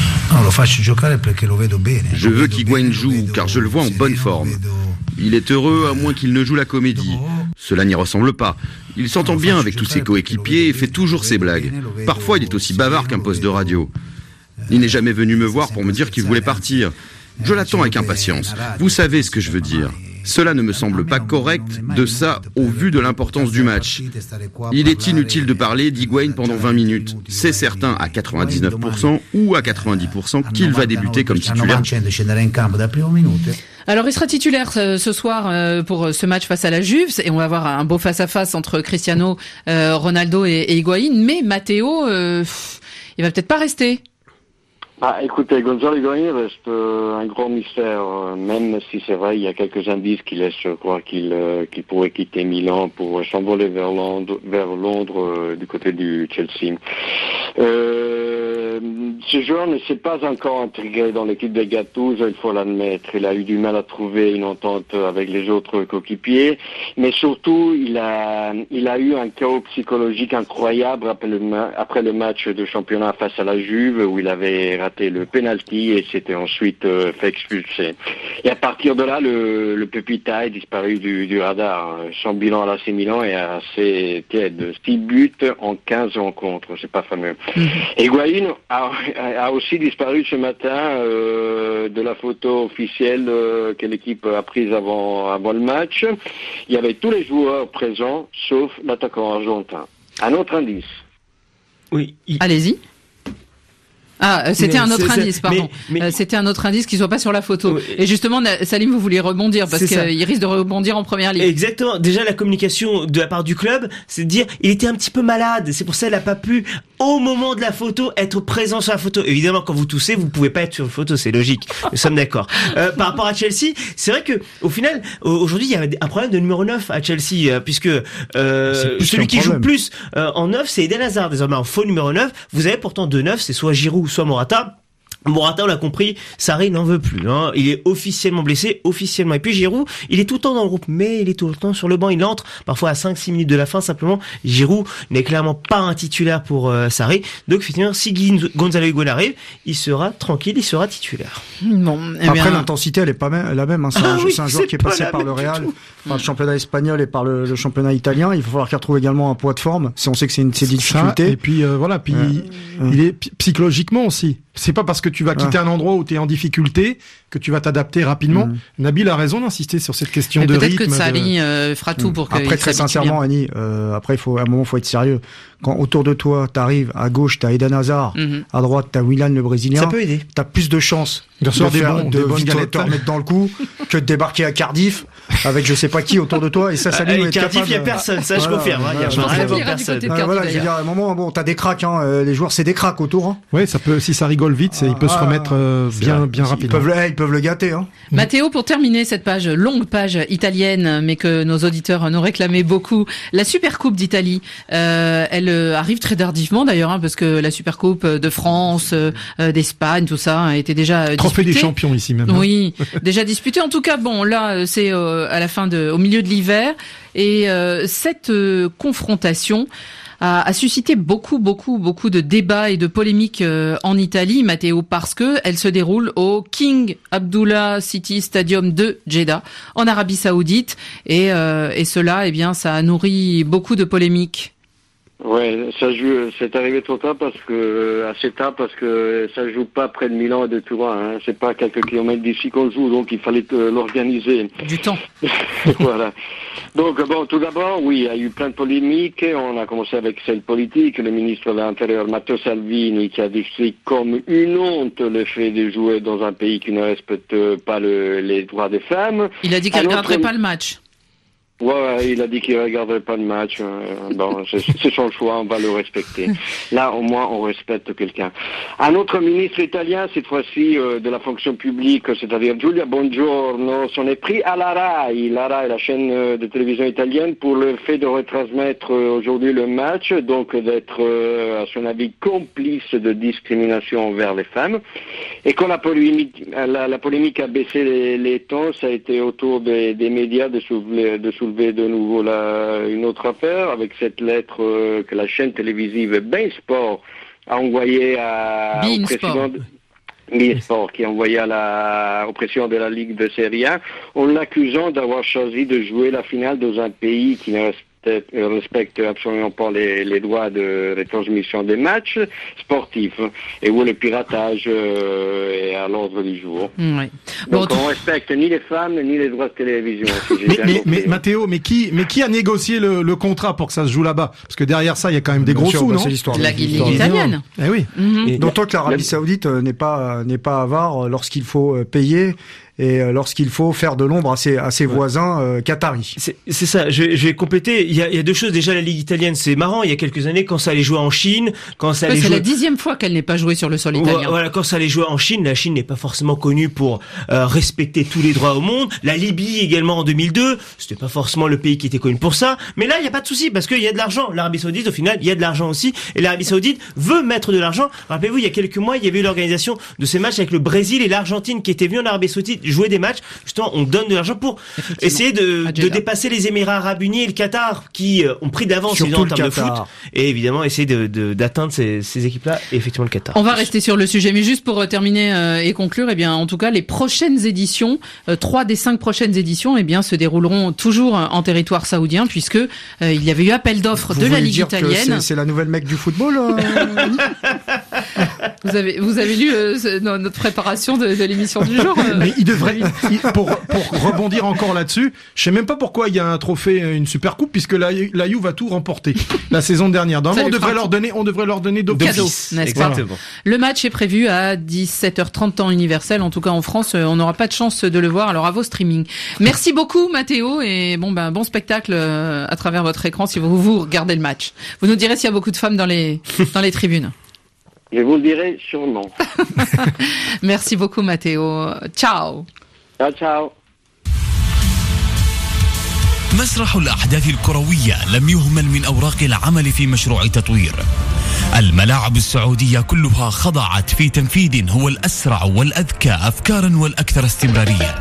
Je veux qu'Higuaín joue, car je le vois en bonne forme. Il est heureux, à moins qu'il ne joue la comédie. Cela n'y ressemble pas. Il s'entend bien avec tous ses coéquipiers et fait toujours ses blagues. Parfois, il est aussi bavard qu'un poste de radio. Il n'est jamais venu me voir pour me dire qu'il voulait partir. Je l'attends avec impatience. Vous savez ce que je veux dire. Cela ne me semble pas correct de ça au vu de l'importance du match. Il est inutile de parler d'Higuaín pendant 20 minutes. C'est certain à 99% ou à 90% qu'il va débuter comme titulaire. Alors, il sera titulaire ce soir pour ce match face à la Juve, et on va avoir un beau face-à-face entre Cristiano Ronaldo et Higuaín. Mais Matteo, il va peut-être pas rester. Écoutez, Gonzalo Higuaín reste un grand mystère, même si c'est vrai, il y a quelques indices qui laissent croire qu'il pourrait quitter Milan pour s'envoler vers Londres du côté du Chelsea. Ce joueur ne s'est pas encore intégré dans l'équipe des Gattuso, il faut l'admettre. Il a eu du mal à trouver une entente avec les autres coéquipiers, mais surtout, il a eu un chaos psychologique incroyable après le match de championnat face à la Juve, où il avait raté le penalty et s'était ensuite fait expulser. Et à partir de là, le Pepita est disparu du radar. Son bilan à l'AC Milan est assez tiède. 6 buts en 15 rencontres, c'est pas fameux. Et Higuaín a aussi disparu ce matin de la photo officielle que l'équipe a prise avant le match. Il y avait tous les joueurs présents, sauf l'attaquant argentin. Un autre indice. Oui. Allez-y. C'était un autre indice, pardon. C'était un autre indice qui soit pas sur la photo. Oui. Et justement, Salim, vous vouliez rebondir parce qu'il risque de rebondir en première ligne. Exactement. Déjà, la communication de la part du club, c'est de dire, il était un petit peu malade. C'est pour ça qu'il n'a pas pu, au moment de la photo, être présent sur la photo. Évidemment, quand vous toussez, vous pouvez pas être sur la photo, c'est logique. Nous sommes d'accord. Par rapport à Chelsea, c'est vrai que, au final, aujourd'hui, il y a un problème de numéro 9 à Chelsea, puisque, celui qui joue plus, en 9, c'est Eden Hazard, désormais en faux numéro 9. Vous avez pourtant 2 9, c'est soit Giroud, soit Morata. Morata, on l'a compris, Sarri n'en veut plus. Il est officiellement blessé, officiellement. Et puis Giroud, il est tout le temps dans le groupe, mais il est tout le temps sur le banc. Il entre parfois à 5-6 minutes de la fin, simplement. Giroud n'est clairement pas un titulaire pour Sarri. Donc effectivement, si Gonzalo Higuaín arrive, il sera tranquille, il sera titulaire. Bon, après, l'intensité, elle est pas la même. C'est un joueur qui est passé par le Real, par le championnat espagnol et par le championnat italien. Il va falloir qu'il retrouve également un poids de forme. Si on sait que c'est une difficulté. Et puis il est psychologiquement aussi. C'est pas parce que tu vas quitter un endroit où tu es en difficulté que tu vas t'adapter rapidement. Nabil a raison d'insister sur cette question de rythme. Peut-être que Sarri fera tout pour que. Après, très sincèrement, Annie, après, à un moment, faut être sérieux. Quand autour de toi, t'arrives, à gauche, t'as Eden Hazard, à droite, t'as Willian le Brésilien. Ça peut aider. T'as plus de chances de te remettre dans le coup que de débarquer à Cardiff avec je sais pas qui autour de toi. Et ça, Salim est Cardiff, il y a personne, ça je confirme. Il y a vraiment personne. Voilà, je veux dire, à un moment, bon, t'as des cracks, les joueurs, c'est des cracks autour. Oui, ça peut, si ça rigole vite, il peut se remettre bien rapidement. Ils peuvent le gâter. Matteo, pour terminer cette longue page italienne, mais que nos auditeurs nous réclamaient beaucoup, la Supercoupe d'Italie, elle arrive très tardivement d'ailleurs, parce que la Supercoupe de France, d'Espagne, tout ça a été déjà disputée. Trophée des champions ici même. Oui, déjà disputé. En tout cas, bon, là, c'est à la fin au milieu de l'hiver, et cette confrontation a suscité beaucoup de débats et de polémiques en Italie, Matteo, parce que elle se déroule au King Abdullah City Stadium de Jeddah, en Arabie Saoudite, et cela, ça a nourri beaucoup de polémiques. Ouais, c'est arrivé assez tard parce que ça joue pas près de Milan et de Turin, C'est pas à quelques kilomètres d'ici qu'on joue, donc il fallait l'organiser. Du temps. Voilà. Donc tout d'abord, oui, il y a eu plein de polémiques. On a commencé avec celle politique. Le ministre de l'Intérieur, Matteo Salvini, qui a décrit comme une honte le fait de jouer dans un pays qui ne respecte pas les droits des femmes. Il a dit qu'il ne regarderait pas le match. Ouais, il a dit qu'il ne regarderait pas le match. C'est son choix, on va le respecter. Là, au moins, on respecte quelqu'un. Un autre ministre italien, cette fois-ci de la fonction publique, c'est-à-dire Giulia Bongiorno, s'en est pris à la RAI. La RAI, la chaîne de télévision italienne, pour le fait de retransmettre aujourd'hui le match, donc d'être, à son avis, complice de discrimination envers les femmes. Et quand la polémique a baissé les tons, ça a été autour des médias de soulever de nouveau une autre affaire avec cette lettre que la chaîne télévisive Bein Sport a envoyée au président Bein Sport, qui a envoyé au président de la Ligue de Serie A, en l'accusant d'avoir choisi de jouer la finale dans un pays qui ne respecte absolument pas les droits de retransmission des matchs sportifs, et où le piratage est à l'ordre du jour. Oui. Donc on respecte ni les femmes ni les droits de télévision. Mais Matteo, qui a négocié le contrat pour que ça se joue là-bas? Parce que derrière ça, il y a quand même des gros sous, non? C'est l'histoire de la Ligue italienne. Eh oui. D'autant que l'Arabie Saoudite n'est pas avare lorsqu'il faut payer. et lorsqu'il faut faire de l'ombre à ses voisins qataris. C'est ça. Je vais compléter. Il y a deux choses. Déjà, la Ligue italienne, c'est marrant. Il y a quelques années, quand ça allait jouer en Chine, c'est la 10e fois qu'elle n'est pas jouée sur le sol italien. Voilà, quand ça allait jouer en Chine, la Chine n'est pas forcément connue pour respecter tous les droits au monde. La Libye également en 2002, c'était pas forcément le pays qui était connu pour ça. Mais là, il y a pas de souci parce qu'il y a de l'argent. L'Arabie Saoudite, au final, il y a de l'argent aussi, et l'Arabie Saoudite veut mettre de l'argent. Rappelez-vous, il y a quelques mois, il y avait eu l'organisation de ces matchs avec le Brésil et l'Argentine qui étaient venus en Arabie Saoudite jouer des matchs. Justement, on donne de l'argent pour essayer de dépasser les Émirats Arabes Unis et le Qatar qui ont pris d'avance en termes de foot, et évidemment essayer d'atteindre ces équipes-là, et effectivement le Qatar. On va rester sur le sujet, mais juste pour terminer et conclure, eh bien, en tout cas, les prochaines éditions, 3 des 5 prochaines éditions, eh bien, se dérouleront toujours en territoire saoudien, puisque il y avait eu appel d'offres de la Ligue italienne. C'est la nouvelle Mecque du football. Vous avez lu notre préparation de l'émission du jour. Mais il devrait, pour rebondir encore là-dessus, je sais même pas pourquoi il y a un trophée, une super coupe, puisque la Juve a tout remporté la saison dernière. Donc on devrait leur donner d'office. Exactement. Le match est prévu à 17h30 temps universel. En tout cas en France, on n'aura pas de chance de le voir. Alors à vos streaming. Merci beaucoup Mathéo, et bon spectacle à travers votre écran si vous regardez le match. Vous nous direz s'il y a beaucoup de femmes dans les tribunes. Je vous le dirai sûrement. Merci beaucoup Mathéo. Ciao. Ciao. مسرح الأحداث الكروية لم يهمل من أوراق العمل في مشروع تطوير. الملاعب السعودية كلها خضعت في تنفيذ هو الأسرع والأذكى أفكارا والأكثر استمرارية.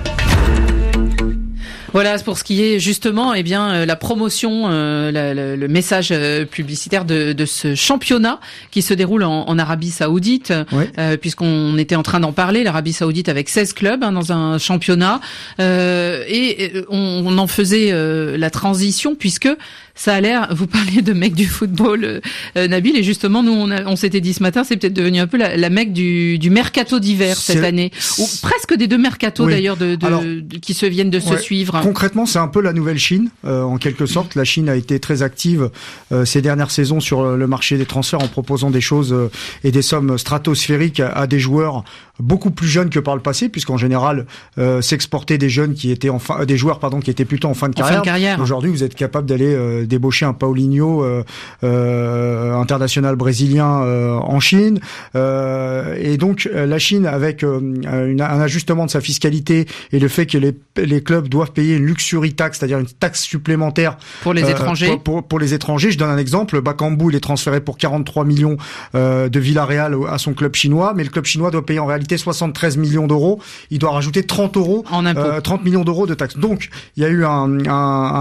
Voilà, pour ce qui est justement, eh bien, la promotion, le message publicitaire de ce championnat qui se déroule en Arabie Saoudite, oui. Puisqu'on était en train d'en parler, l'Arabie Saoudite avec 16 clubs dans un championnat, et on en faisait la transition puisque ça a l'air, vous parliez de Mecque du football, Nabil, et justement, nous, on s'était dit ce matin, c'est peut-être devenu un peu la Mecque du mercato d'hiver cette année, ou presque des 2 mercatos oui. D'ailleurs qui se viennent de se suivre. Concrètement, c'est un peu la nouvelle Chine, en quelque sorte. La Chine a été très active ces dernières saisons sur le marché des transferts en proposant des choses et des sommes stratosphériques à des joueurs beaucoup plus jeunes que par le passé, puisqu'en général, s'exportaient des jeunes qui étaient des joueurs qui étaient plutôt en fin de carrière. Aujourd'hui, vous êtes capable d'aller débaucher un Paulinho international brésilien en Chine, et donc la Chine avec un ajustement de sa fiscalité et le fait que les clubs doivent payer une luxury tax, c'est-à-dire une taxe supplémentaire pour les étrangers. Pour les étrangers, je donne un exemple. Bakambu, il est transféré pour 43 millions de Villarreal à son club chinois, mais le club chinois doit payer en réalité 73 millions d'euros. Il doit rajouter 30 millions d'euros de taxes. Donc il y a eu une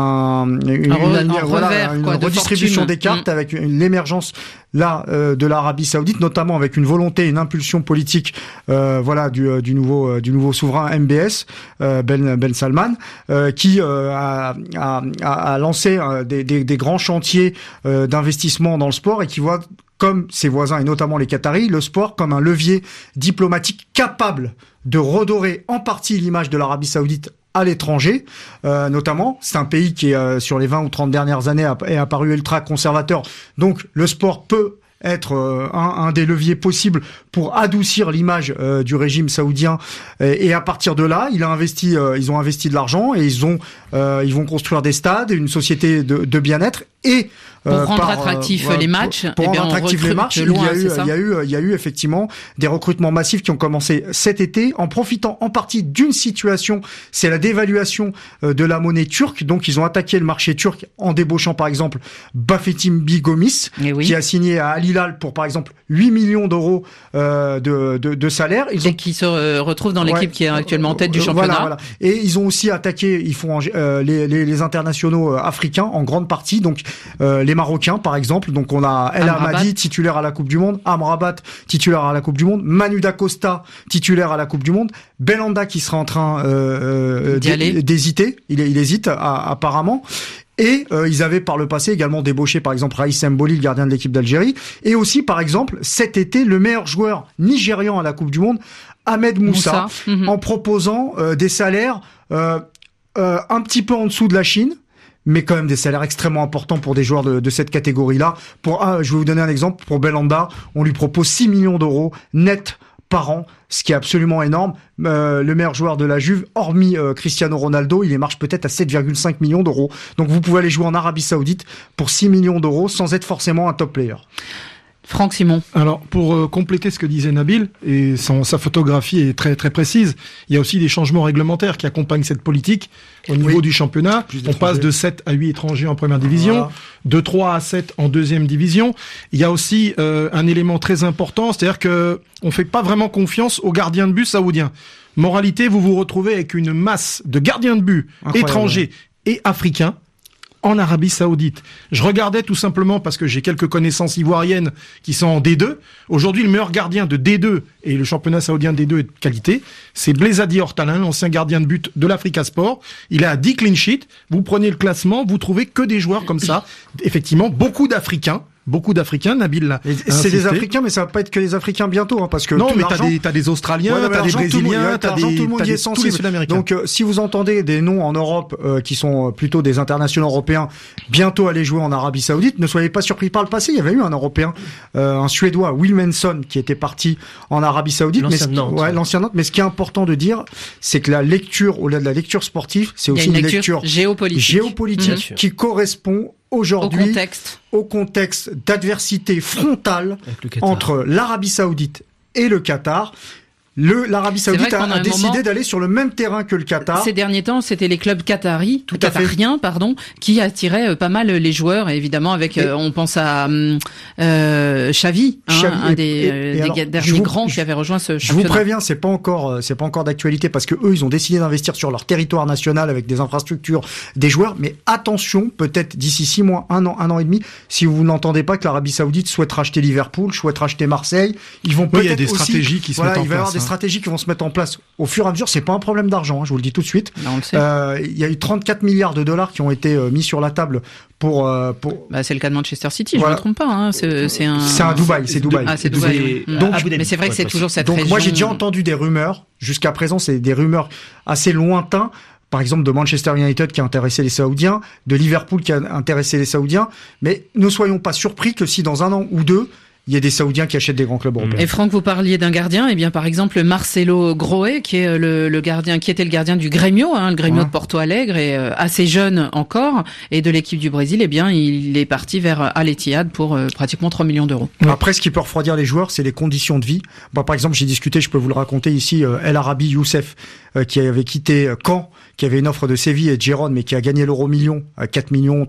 redistribution des cartes avec l'émergence de l'Arabie Saoudite, notamment avec une volonté, une impulsion politique du nouveau souverain MBS Ben Salman, qui a lancé des grands chantiers d'investissement dans le sport et qui voit, comme ses voisins et notamment les Qataris, le sport comme un levier diplomatique capable de redorer en partie l'image de l'Arabie Saoudite à l'étranger, notamment. C'est un pays qui sur les 20 ou 30 dernières années est apparu ultra conservateur. Donc le sport peut être un des leviers possibles pour adoucir l'image du régime saoudien, et à partir de là, ils ont investi de l'argent et ils vont construire des stades, une société de bien-être, et pour rendre attractifs les matchs. Pour rendre attractifs les matchs, il y a eu effectivement des recrutements massifs qui ont commencé cet été, en profitant en partie d'une situation, c'est la dévaluation de la monnaie turque. Donc ils ont attaqué le marché turc en débauchant par exemple Bafetimbi Gomis, qui a signé à Al Hilal pour par exemple 8 millions d'euros de salaire. Et qui se retrouve dans l'équipe qui est actuellement en tête du championnat. Voilà. Et ils ont aussi attaqué, ils font les internationaux africains en grande partie, donc les Marocains par exemple. Donc on a El Hamadi titulaire à la Coupe du Monde, Amrabat titulaire à la Coupe du Monde, Manu Dacosta titulaire à la Coupe du Monde, Belhanda qui sera en train d'hésiter, il hésite apparemment. Et ils avaient par le passé également débauché par exemple Raïs Mboli, le gardien de l'équipe d'Algérie, et aussi par exemple cet été le meilleur joueur nigérian à la Coupe du Monde, Ahmed Moussa. En proposant des salaires un petit peu en dessous de la Chine, mais quand même des salaires extrêmement importants pour des joueurs de cette catégorie-là. Je vais vous donner un exemple. Pour Belhanda, on lui propose 6 millions d'euros net par an, ce qui est absolument énorme. Le meilleur joueur de la Juve, hormis Cristiano Ronaldo, il les marche peut-être à 7,5 millions d'euros. Donc vous pouvez aller jouer en Arabie Saoudite pour 6 millions d'euros sans être forcément un top player. Franck Simon. Alors, pour compléter ce que disait Nabil, et sa photographie est très très précise, il y a aussi des changements réglementaires qui accompagnent cette politique. Au niveau du championnat, on passe de 7 à 8 étrangers en première division, de 3 à 7 en deuxième division. Il y a aussi un élément très important, c'est-à-dire que on fait pas vraiment confiance aux gardiens de but saoudiens. Moralité, vous vous retrouvez avec une masse de gardiens de but étrangers et africains en Arabie Saoudite. Je regardais tout simplement parce que j'ai quelques connaissances ivoiriennes qui sont en D2. Aujourd'hui, le meilleur gardien de D2 et le championnat saoudien D2 est de qualité, c'est Blezadi Hortalin, l'ancien gardien de but de l'Africa Sport. Il a 10 clean sheets. Vous prenez le classement, vous trouvez que des joueurs comme ça. Effectivement, beaucoup d'Africains, Nabil là. C'est des Africains, mais ça va pas être que les Africains bientôt, parce que non, mais t'as des Australiens, t'as des Brésiliens, t'as tous les Sud-Américains. Donc, si vous entendez des noms en Europe qui sont plutôt des internationaux européens, bientôt aller jouer en Arabie Saoudite, ne soyez pas surpris. Par le passé, il y avait eu un Européen, un Suédois, Will Manson, qui était parti en Arabie Saoudite. L'ancien Nantes. Mais ce qui est important de dire, c'est que la lecture, au-delà de la lecture sportive, c'est aussi une lecture géopolitique qui correspond aujourd'hui au contexte d'adversité frontale entre l'Arabie Saoudite et le Qatar. L'Arabie Saoudite a décidé d'aller sur le même terrain que le Qatar. Ces derniers temps, c'était les clubs qatariens, qui attiraient pas mal les joueurs. Et évidemment, avec, on pense à Xavi, un des derniers grands qui avait rejoint ce championnat. Je vous préviens, c'est pas encore d'actualité parce que eux, ils ont décidé d'investir sur leur territoire national avec des infrastructures, des joueurs. Mais attention, peut-être d'ici 6 mois, un an et demi, si vous n'entendez pas que l'Arabie Saoudite souhaite racheter Liverpool, souhaite racheter Marseille, ils vont peut-être il y a des stratégies qui se mettent en place. Stratégies qui vont se mettre en place au fur et à mesure. C'est pas un problème d'argent, je vous le dis tout de suite. Il y a eu 34 milliards de dollars qui ont été mis sur la table pour. C'est le cas de Manchester City, je ne me trompe pas. C'est un Dubaï, c'est Dubaï. Ah, c'est Dubaï. Mais c'est vrai que c'est toujours cette région. Donc moi j'ai déjà entendu des rumeurs. Jusqu'à présent, c'est des rumeurs assez lointains. Par exemple, de Manchester United qui a intéressé les Saoudiens, de Liverpool qui a intéressé les Saoudiens. Mais ne soyons pas surpris que si dans 1 an ou 2, il y a des Saoudiens qui achètent des grands clubs européens. Et Franck, vous parliez d'un gardien, et bien par exemple Marcelo Grohe, qui est le gardien, qui était le gardien du Grêmio, le Grêmio de Porto Alegre, et assez jeune encore, et de l'équipe du Brésil, et bien il est parti vers Al Ittihad pour pratiquement 3 millions d'euros. Après, ce qui peut refroidir les joueurs, c'est les conditions de vie. Par exemple, j'ai discuté, je peux vous le raconter ici, El Arabi Youssef, qui avait quitté Caen, qui avait une offre de Séville et de Gérone, mais qui a gagné l'euro million à 4 millions,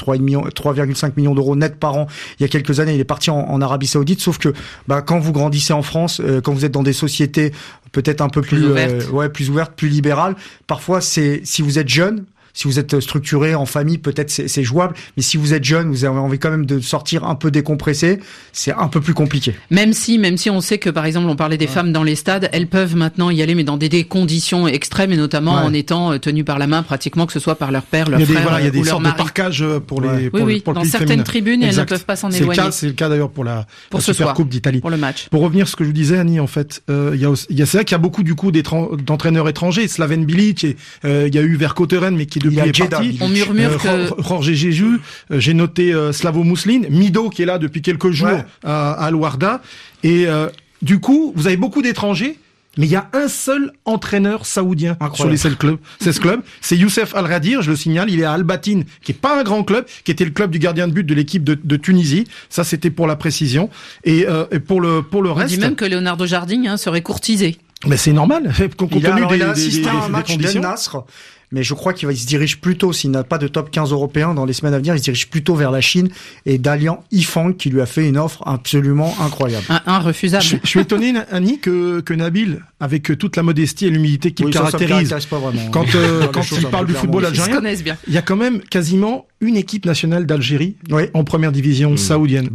3,5 millions d'euros net par an. Il y a quelques années, il est parti en Arabie Saoudite. Sauf que, quand vous grandissez en France, quand vous êtes dans des sociétés peut-être un peu plus ouvertes, plus libérales, parfois si vous êtes jeune, si vous êtes structuré en famille, peut-être c'est jouable. Mais si vous êtes jeune, vous avez envie quand même de sortir un peu décompressé, c'est un peu plus compliqué. Même si on sait que, par exemple, on parlait des femmes dans les stades, elles peuvent maintenant y aller, mais dans des conditions extrêmes, et notamment en étant tenues par la main, pratiquement, que ce soit par leur père, leur frère ou leur mari. Il y a des sortes de parquage pour les dans certaines tribunes, elles ne peuvent pas s'en éloigner. C'est le cas d'ailleurs pour la Super Coupe d'Italie. Pour le match. Pour revenir à ce que je vous disais, Annie, en fait, c'est vrai qu'il y a beaucoup du coup d'entraîneurs étrangers. Slaven Bilic, et il y a eu Vercotteren, mais qui depuis est parti. On murmure que Jorge Jesus, j'ai noté Slavo Muslin, Mido qui est là depuis quelques jours à Al-Warda, et du coup vous avez beaucoup d'étrangers, mais il y a un seul entraîneur saoudien sur les 16 clubs, c'est Youssef Al-Radir, je le signale, il est à Al-Batin, qui est pas un grand club, qui était le club du gardien de but de l'équipe de Tunisie. Ça, c'était pour la précision. Et pour le reste, on dit même que Leonardo Jardim serait courtisé. Mais c'est normal, compte tenu il a assisté à un match d'El Nasr. Mais je crois qu'il se dirige plutôt, s'il n'a pas de top 15 européen dans les semaines à venir, il se dirige plutôt vers la Chine et Dalian Yifang qui lui a fait une offre absolument incroyable. Refusable. Je suis étonné, Annie, que Nabil, avec toute la modestie et l'humilité qui le caractérise, quand il parle du football algérien, il y a quand même quasiment une équipe nationale d'Algérie en première division saoudienne.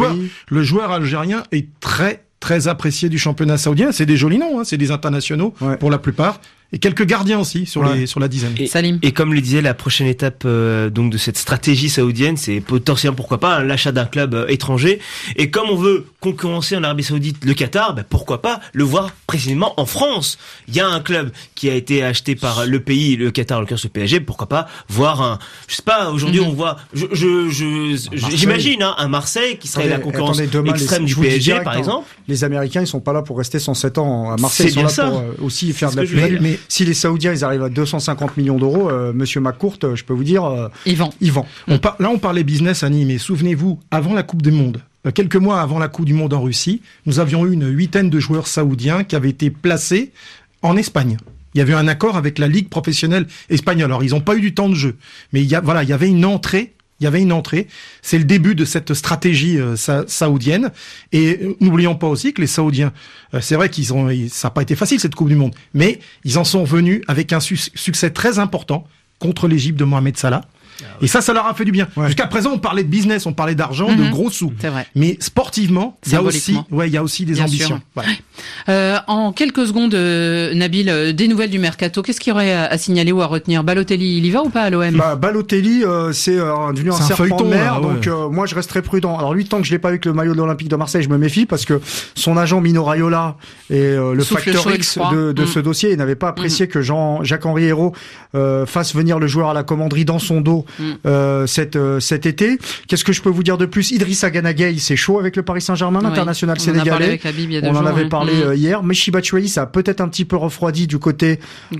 Le joueur algérien est très apprécié du championnat saoudien. C'est des jolis noms, c'est des internationaux pour la plupart. Et quelques gardiens aussi sur la dizaine. Salim. Et comme le disait, la prochaine étape donc de cette stratégie saoudienne, c'est potentiellement pourquoi pas l'achat d'un club étranger. Et comme on veut concurrencer en Arabie Saoudite le Qatar, pourquoi pas le voir précisément en France. Il y a un club qui a été acheté par le pays, le Qatar, en l'occurrence le PSG. Pourquoi pas voir je sais pas. Aujourd'hui on voit, j'imagine un Marseille qui serait la concurrence extrême du PSG par exemple. Les Américains ils sont pas là pour rester 107 ans à Marseille. Ils sont là pour aussi faire de la plus-value. Mais si les Saoudiens ils arrivent à 250 millions d'euros, Monsieur McCourt, je peux vous dire, ils vendent. Là, on parlait business, Annie, mais souvenez-vous, avant la Coupe du Monde, quelques mois avant la Coupe du Monde en Russie, nous avions eu une 8aine de joueurs saoudiens qui avaient été placés en Espagne. Il y avait un accord avec la Ligue professionnelle espagnole. Alors, ils n'ont pas eu du temps de jeu, mais il y avait une entrée. C'est le début de cette stratégie saoudienne. Et n'oublions pas aussi que les Saoudiens, c'est vrai ça n'a pas été facile cette Coupe du Monde, mais ils en sont venus avec un succès très important contre l'Égypte de Mohamed Salah. Et ça leur a fait du bien. Ouais. Jusqu'à présent, on parlait de business, on parlait d'argent, de gros sous. C'est vrai. Mais sportivement, il y a aussi des ambitions. Voilà. En quelques secondes, Nabil, des nouvelles du mercato. Qu'est-ce qu'il y aurait à signaler ou à retenir? Balotelli, il y va ou pas à l'OM? Balotelli, c'est devenu un serpent de mer. Donc moi, je reste très prudent. Alors lui, tant que je l'ai pas avec le maillot de l'Olympique de Marseille, je me méfie parce que son agent Mino Raiola et le facteur X de ce dossier, il n'avait pas apprécié que Jacques-Henri Hérault fasse venir le joueur à la commanderie dans son dos cet été. Qu'est-ce que je peux vous dire de plus? Idrissa Gana Gueye, c'est chaud avec le Paris Saint-Germain, l'international sénégalais. On en avait parlé hier. Messi Batshuayi, ça a peut-être un petit peu refroidi du côté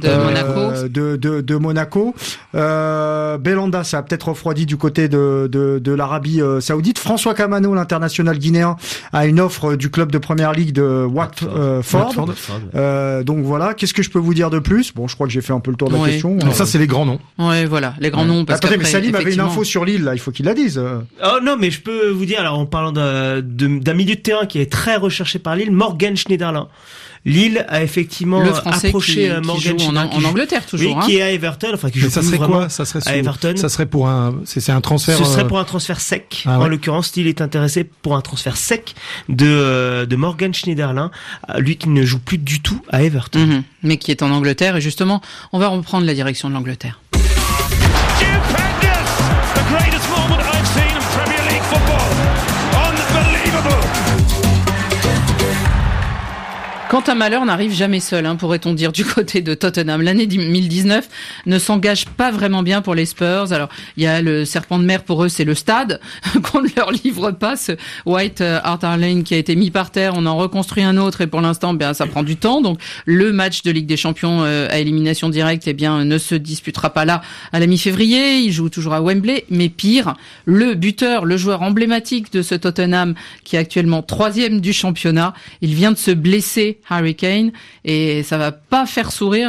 de Monaco. Belanda, ça a peut-être refroidi du côté de l'Arabie Saoudite. François Kamano, l'international guinéen, a une offre du club de première ligue de Watford. Donc voilà. Qu'est-ce que je peux vous dire de plus? Bon, je crois que j'ai fait un peu le tour de la question. Ça, c'est les grands noms. Ouais, voilà, les grands noms. Parce attendez, mais Salim avait une info sur Lille, là, il faut qu'il la dise. Oh non, mais je peux vous dire, alors en parlant d'un milieu de terrain qui est très recherché par Lille, Morgan Schneiderlin. Lille a effectivement approché Morgan Schneiderlin en Angleterre toujours, qui est à Everton, enfin qui joue ça serait quoi? Ça serait à Everton. Ça serait pour c'est un transfert. Ce serait pour un transfert sec. En l'occurrence, Lille est intéressé pour un transfert sec de Morgan Schneiderlin, lui qui ne joue plus du tout à Everton, mais qui est en Angleterre. Et justement, on va reprendre la direction de l'Angleterre. Greatest moment I've seen in Premier League football. Unbelievable. Quand un malheur n'arrive jamais seul, pourrait-on dire du côté de Tottenham. L'année 2019 ne s'engage pas vraiment bien pour les Spurs. Alors, il y a le serpent de mer pour eux, c'est le stade qu'on ne leur livre pas, ce White Hart Lane qui a été mis par terre. On en reconstruit un autre et pour l'instant, ça prend du temps. Donc, le match de Ligue des Champions à élimination directe, ne se disputera pas là à la mi-février. Il joue toujours à Wembley. Mais pire, le buteur, le joueur emblématique de ce Tottenham qui est actuellement 3e du championnat, il vient de se blesser, Harry Kane, et ça va pas faire sourire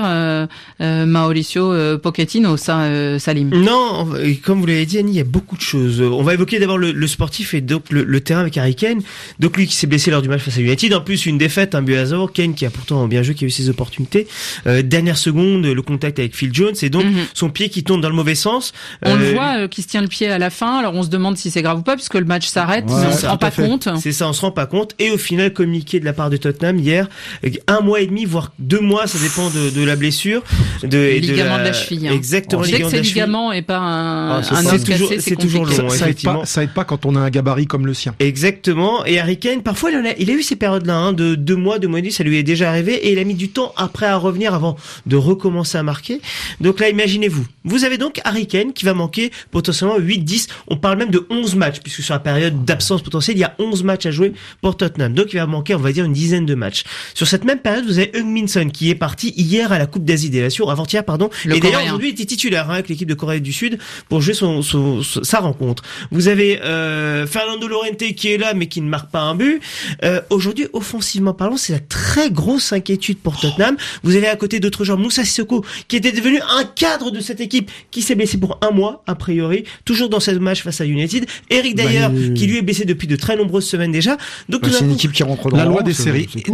Mauricio Pochettino, ça, Salim. Non, comme vous l'avez dit, Annie, il y a beaucoup de choses. On va évoquer d'abord le sportif et donc le terrain avec Harry Kane. Donc lui qui s'est blessé lors du match face à United, en plus une défaite, un but à 0. Kane qui a pourtant bien joué, qui a eu ses opportunités. Dernière seconde, le contact avec Phil Jones et donc son pied qui tourne dans le mauvais sens. On le voit qui se tient le pied à la fin. Alors on se demande si c'est grave ou pas puisque le match s'arrête, mais on se rend pas compte. C'est ça, on se rend pas compte. Et au final, communiqué de la part de Tottenham hier, 1 mois et demi, voire 2 mois, ça dépend de la blessure. Ligament de la cheville. Exactement. Je sais que c'est ligament et pas un os cassé, c'est toujours long. Ça aide pas quand on a un gabarit comme le sien. Exactement. Et Harry Kane, parfois, il a eu ces périodes-là, de 2 mois, 2 mois et demi, ça lui est déjà arrivé, et il a mis du temps après à revenir avant de recommencer à marquer. Donc là, imaginez-vous. Vous avez donc Harry Kane qui va manquer potentiellement 8-10, on parle même de 11 matchs, puisque sur la période d'absence potentielle, il y a 11 matchs à jouer pour Tottenham. Donc il va manquer, on va dire, une dizaine de matchs. Sur cette même période, vous avez Heung-min Son qui est parti hier à la Coupe d'Asie des Nations, avant-hier, pardon. Et d'ailleurs, aujourd'hui, il était titulaire avec l'équipe de Corée du Sud pour jouer sa rencontre. Vous avez Fernando Llorente qui est là, mais qui ne marque pas un but. Aujourd'hui, offensivement parlant, c'est la très grosse inquiétude pour Tottenham. Vous avez à côté d'autres joueurs, Moussa Sissoko, qui était devenu un cadre de cette équipe, qui s'est blessé pour 1 mois, a priori, toujours dans ce match face à United. Eric Dyer, qui lui est blessé depuis de très nombreuses semaines déjà. Donc c'est une équipe qui rentre dans la loi des séries. Donc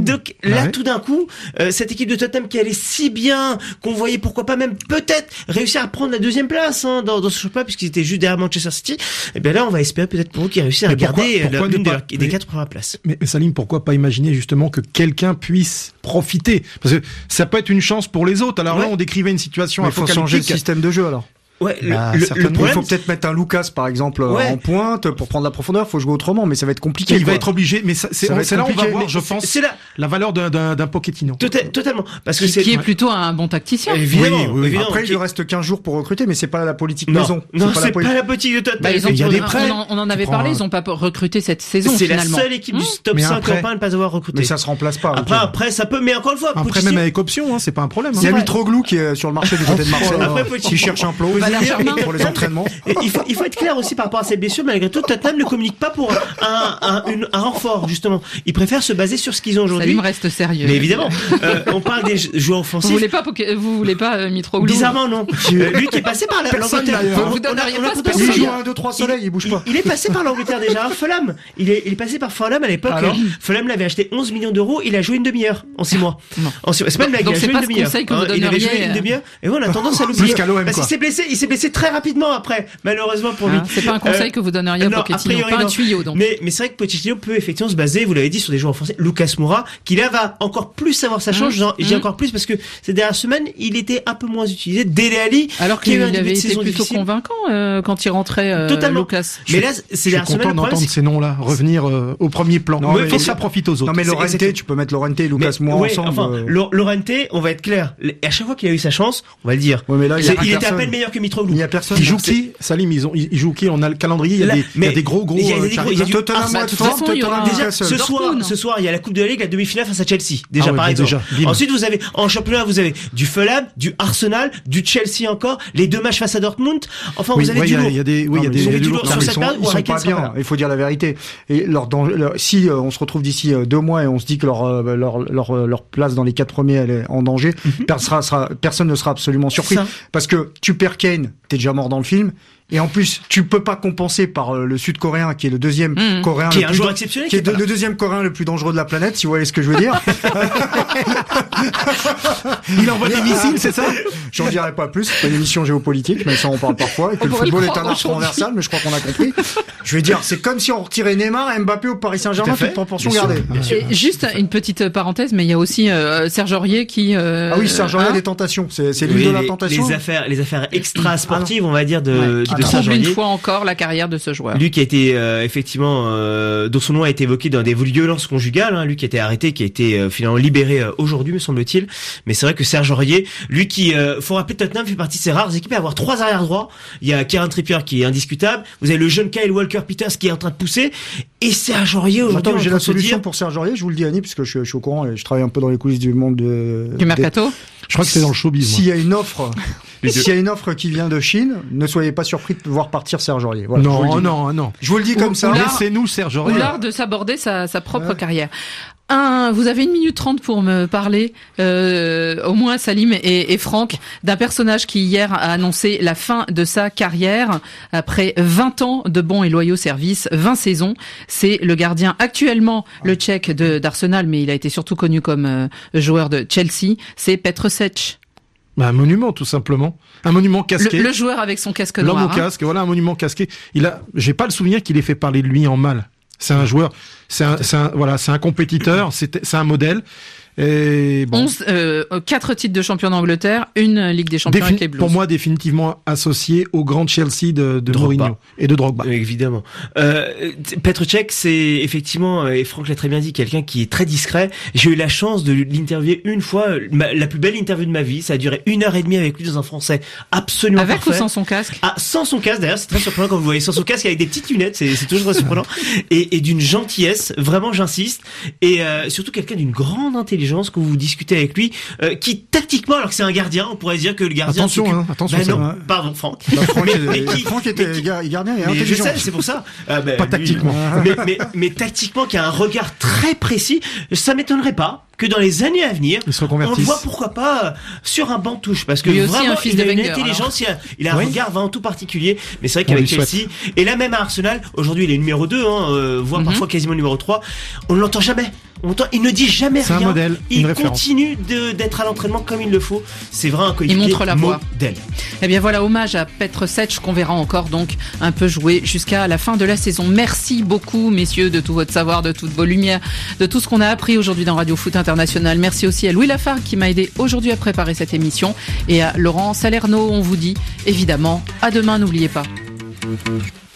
là, tout d'un coup, cette équipe de Tottenham qui allait si bien, qu'on voyait pourquoi pas même peut-être réussir à prendre la deuxième place dans ce championnat, puisqu'ils étaient juste derrière Manchester City, et bien là, on va espérer peut-être pour eux qu'ils réussissent à garder l'une des 4 premières places. Mais Salim, pourquoi pas imaginer justement que quelqu'un puisse profiter? Parce que ça peut être une chance pour les autres. Alors là, on décrivait une situation apocalyptique. Il faut changer le système de jeu alors. Ouais, le problème, il faut peut-être mettre un Lucas par exemple en pointe pour prendre la profondeur. Faut jouer autrement, mais ça va être compliqué. Il va être obligé, mais c'est là on va voir, je pense, la valeur d'un Pochettino. Totalement, parce que qui est plutôt un bon tacticien. Évidemment. Après, il lui reste 15 jours pour recruter, mais c'est pas la politique maison. Non, c'est pas la politique de Tottenham. Il y a des prêts. On en avait parlé. Ils ont pas recruté cette saison. C'est la seule équipe du top 5 européen à ne pas avoir recruté. Mais ça se remplace pas. Après, ça peut, mais encore une fois. Après, même avec option, c'est pas un problème. Il y a Mitroglou qui est sur le marché du côté de Marseille. Qui cherche un plot pour les entraînements. Il faut être clair aussi par rapport à cette blessure. Malgré tout, Tottenham ne communique pas pour un renfort, justement. Ils préfèrent se baser sur ce qu'ils ont aujourd'hui. Ça me reste sérieux. Mais évidemment, on parle des joueurs offensifs. Vous voulez pas Mitroglou? Bizarrement, non. Lui qui est passé par l'Angleterre. Vous donneriez pas ce personne. Il joue 1, 2, 3 soleil, il bouge pas. Il est passé par l'Angleterre déjà. Fulham. Il est passé par Fulham à l'époque. Fulham l'avait acheté 11 millions d'euros. Il a joué une demi-heure en 6 mois. C'est pas une blague. Donc c'est pas ce conseil que vous donneriez. Il avait joué une demi-heure. Et on a tendance à l'oublier. Parce qu'il s'est blessé très rapidement après. Malheureusement pour lui. C'est pas un conseil que vous donneriez à Pochettino, pas un tuyau donc. Mais c'est vrai que Pochettino peut effectivement se baser, vous l'avez dit, sur des joueurs français. Lucas Moura, qui là va encore plus avoir sa chance. Je dis encore plus parce que ces dernières semaines, il était un peu moins utilisé. Dele Alli, alors qu'il avait été plutôt convaincant quand il rentrait. Totalement. Lucas. Mais là, c'est la semaine. Je suis content d'entendre ces noms-là revenir au premier plan. Il faut que ça profite aux autres. Non mais Llorente, tu peux mettre Llorente et Lucas Moura ensemble. Enfin, Llorente, on va être clair. À chaque fois qu'il a eu sa chance, on va le dire. Il était à peine meilleur que Mitroglou. Il y a personne. Il joue qui, Salim? Il joue qui? On a le calendrier. Il y a des gros. Il y a du Tottenham Watford. Déjà, ce soir, il y a la Coupe de la Ligue, la demi-finale face à Chelsea. Déjà, par exemple. Ensuite, vous avez, en championnat, vous avez du Fulham, du Arsenal, du Chelsea encore, les 2 matchs face à Dortmund. Enfin, vous avez du lourd. Il y a des lourd sur cette période. Ils sont pas bien. Il faut dire la vérité. Et si on se retrouve d'ici 2 mois et on se dit que leur place dans les 4 premiers elle est en danger, personne ne sera absolument surpris. Parce que tu perds Kane, t'es déjà mort dans le film. Et en plus, tu peux pas compenser par le Sud-Coréen qui est le deuxième Coréen, qui est un joueur exceptionnel, qui est le deuxième Coréen le plus dangereux de la planète, si vous voyez ce que je veux dire. Il envoie des missiles, c'est ça? J'en dirai pas plus. C'est pas une émission géopolitique, mais ça on parle parfois. Et que le football est un art transversal, mais je crois qu'on a compris. Je vais dire, c'est comme si on retirait Neymar et Mbappé au Paris Saint-Germain, toute proportion gardée. Et juste une petite parenthèse, mais il y a aussi Serge Aurier qui. Ah oui, Serge Aurier des tentations. C'est lui de la tentation. Les affaires extra sportives, on va dire de trouble une fois encore la carrière de ce joueur. Lui qui a été effectivement dont son nom a été évoqué dans des violences conjugales, lui qui a été arrêté, qui a été finalement libéré aujourd'hui me semble-t-il. Mais c'est vrai que Serge Aurier, lui qui faut rappeler, Tottenham fait partie de ces rares équipes à avoir 3 arrières droits. Il y a Kieran Trippier qui est indiscutable, vous avez le jeune Kyle Walker-Peters qui est en train de pousser, et Serge Aurier aujourd'hui. J'ai la solution pour Serge Aurier, je vous le dis Annie, puisque je suis au courant et je travaille un peu dans les coulisses du monde du mercato. Je crois que c'est dans le showbiz. S'il y a une offre qui vient de Chine, ne soyez pas surpris de voir partir Serge Aurier. Voilà, non. Je vous le dis comme ça. Laissez-nous Serge Aurier. Ou l'art de s'aborder sa propre carrière. Vous avez 1 minute 30 pour me parler, au moins Salim et Franck, d'un personnage qui hier a annoncé la fin de sa carrière après 20 ans de bons et loyaux services, 20 saisons. C'est le gardien actuellement le Tchèque d'Arsenal, mais il a été surtout connu comme joueur de Chelsea. C'est Petr Cech. Un monument, tout simplement. Un monument casqué. Le joueur avec son casque noir. L'homme au casque, voilà, un monument casqué. J'ai pas le souvenir qu'il ait fait parler de lui en mal. C'est un joueur, c'est un compétiteur, c'est un modèle. Et bon. 4 titres de champion d'Angleterre, 1 Ligue des Champions avec les Blues. Pour moi, définitivement associé au grand Chelsea de Mourinho et de Drogba. Évidemment. Petr Cech, c'est effectivement, et Franck l'a très bien dit, quelqu'un qui est très discret. J'ai eu la chance de l'interviewer une fois, la plus belle interview de ma vie. Ça a duré 1h30 avec lui dans un français absolument avec parfait. Avec ou sans son casque? Sans son casque, d'ailleurs, c'est très surprenant quand vous voyez sans son casque avec des petites lunettes, c'est toujours très surprenant. Et d'une gentillesse, vraiment j'insiste. Et surtout quelqu'un d'une grande intelligence que vous discutez avec lui, qui tactiquement, alors que c'est un gardien, on pourrait dire que le gardien. Attention. Non, pardon, Franck. Franck était gardien et intelligent. Je sais, c'est pour ça. Pas tactiquement. Mais tactiquement, qui a un regard très précis. Ça m'étonnerait pas que dans les années à venir, on le voit pourquoi pas sur un banc touche, parce que vraiment il a une intelligence, il a un regard vraiment tout particulier. Mais c'est vrai qu'avec Chelsea et là même à Arsenal, aujourd'hui il est numéro 2, voire parfois quasiment numéro 3, on ne l'entend jamais. il ne dit jamais c'est rien. Un modèle, il continue d'être à l'entraînement comme il le faut. C'est vrai un coéquipier. Il montre la voie. Modèle. Eh bien voilà, hommage à Petr Cech qu'on verra encore donc un peu jouer jusqu'à la fin de la saison. Merci beaucoup messieurs de tout votre savoir, de toutes vos lumières, de tout ce qu'on a appris aujourd'hui dans Radio Foot International. Merci aussi à Louis Lafargue qui m'a aidé aujourd'hui à préparer cette émission et à Laurent Salerno. On vous dit évidemment à demain, n'oubliez pas.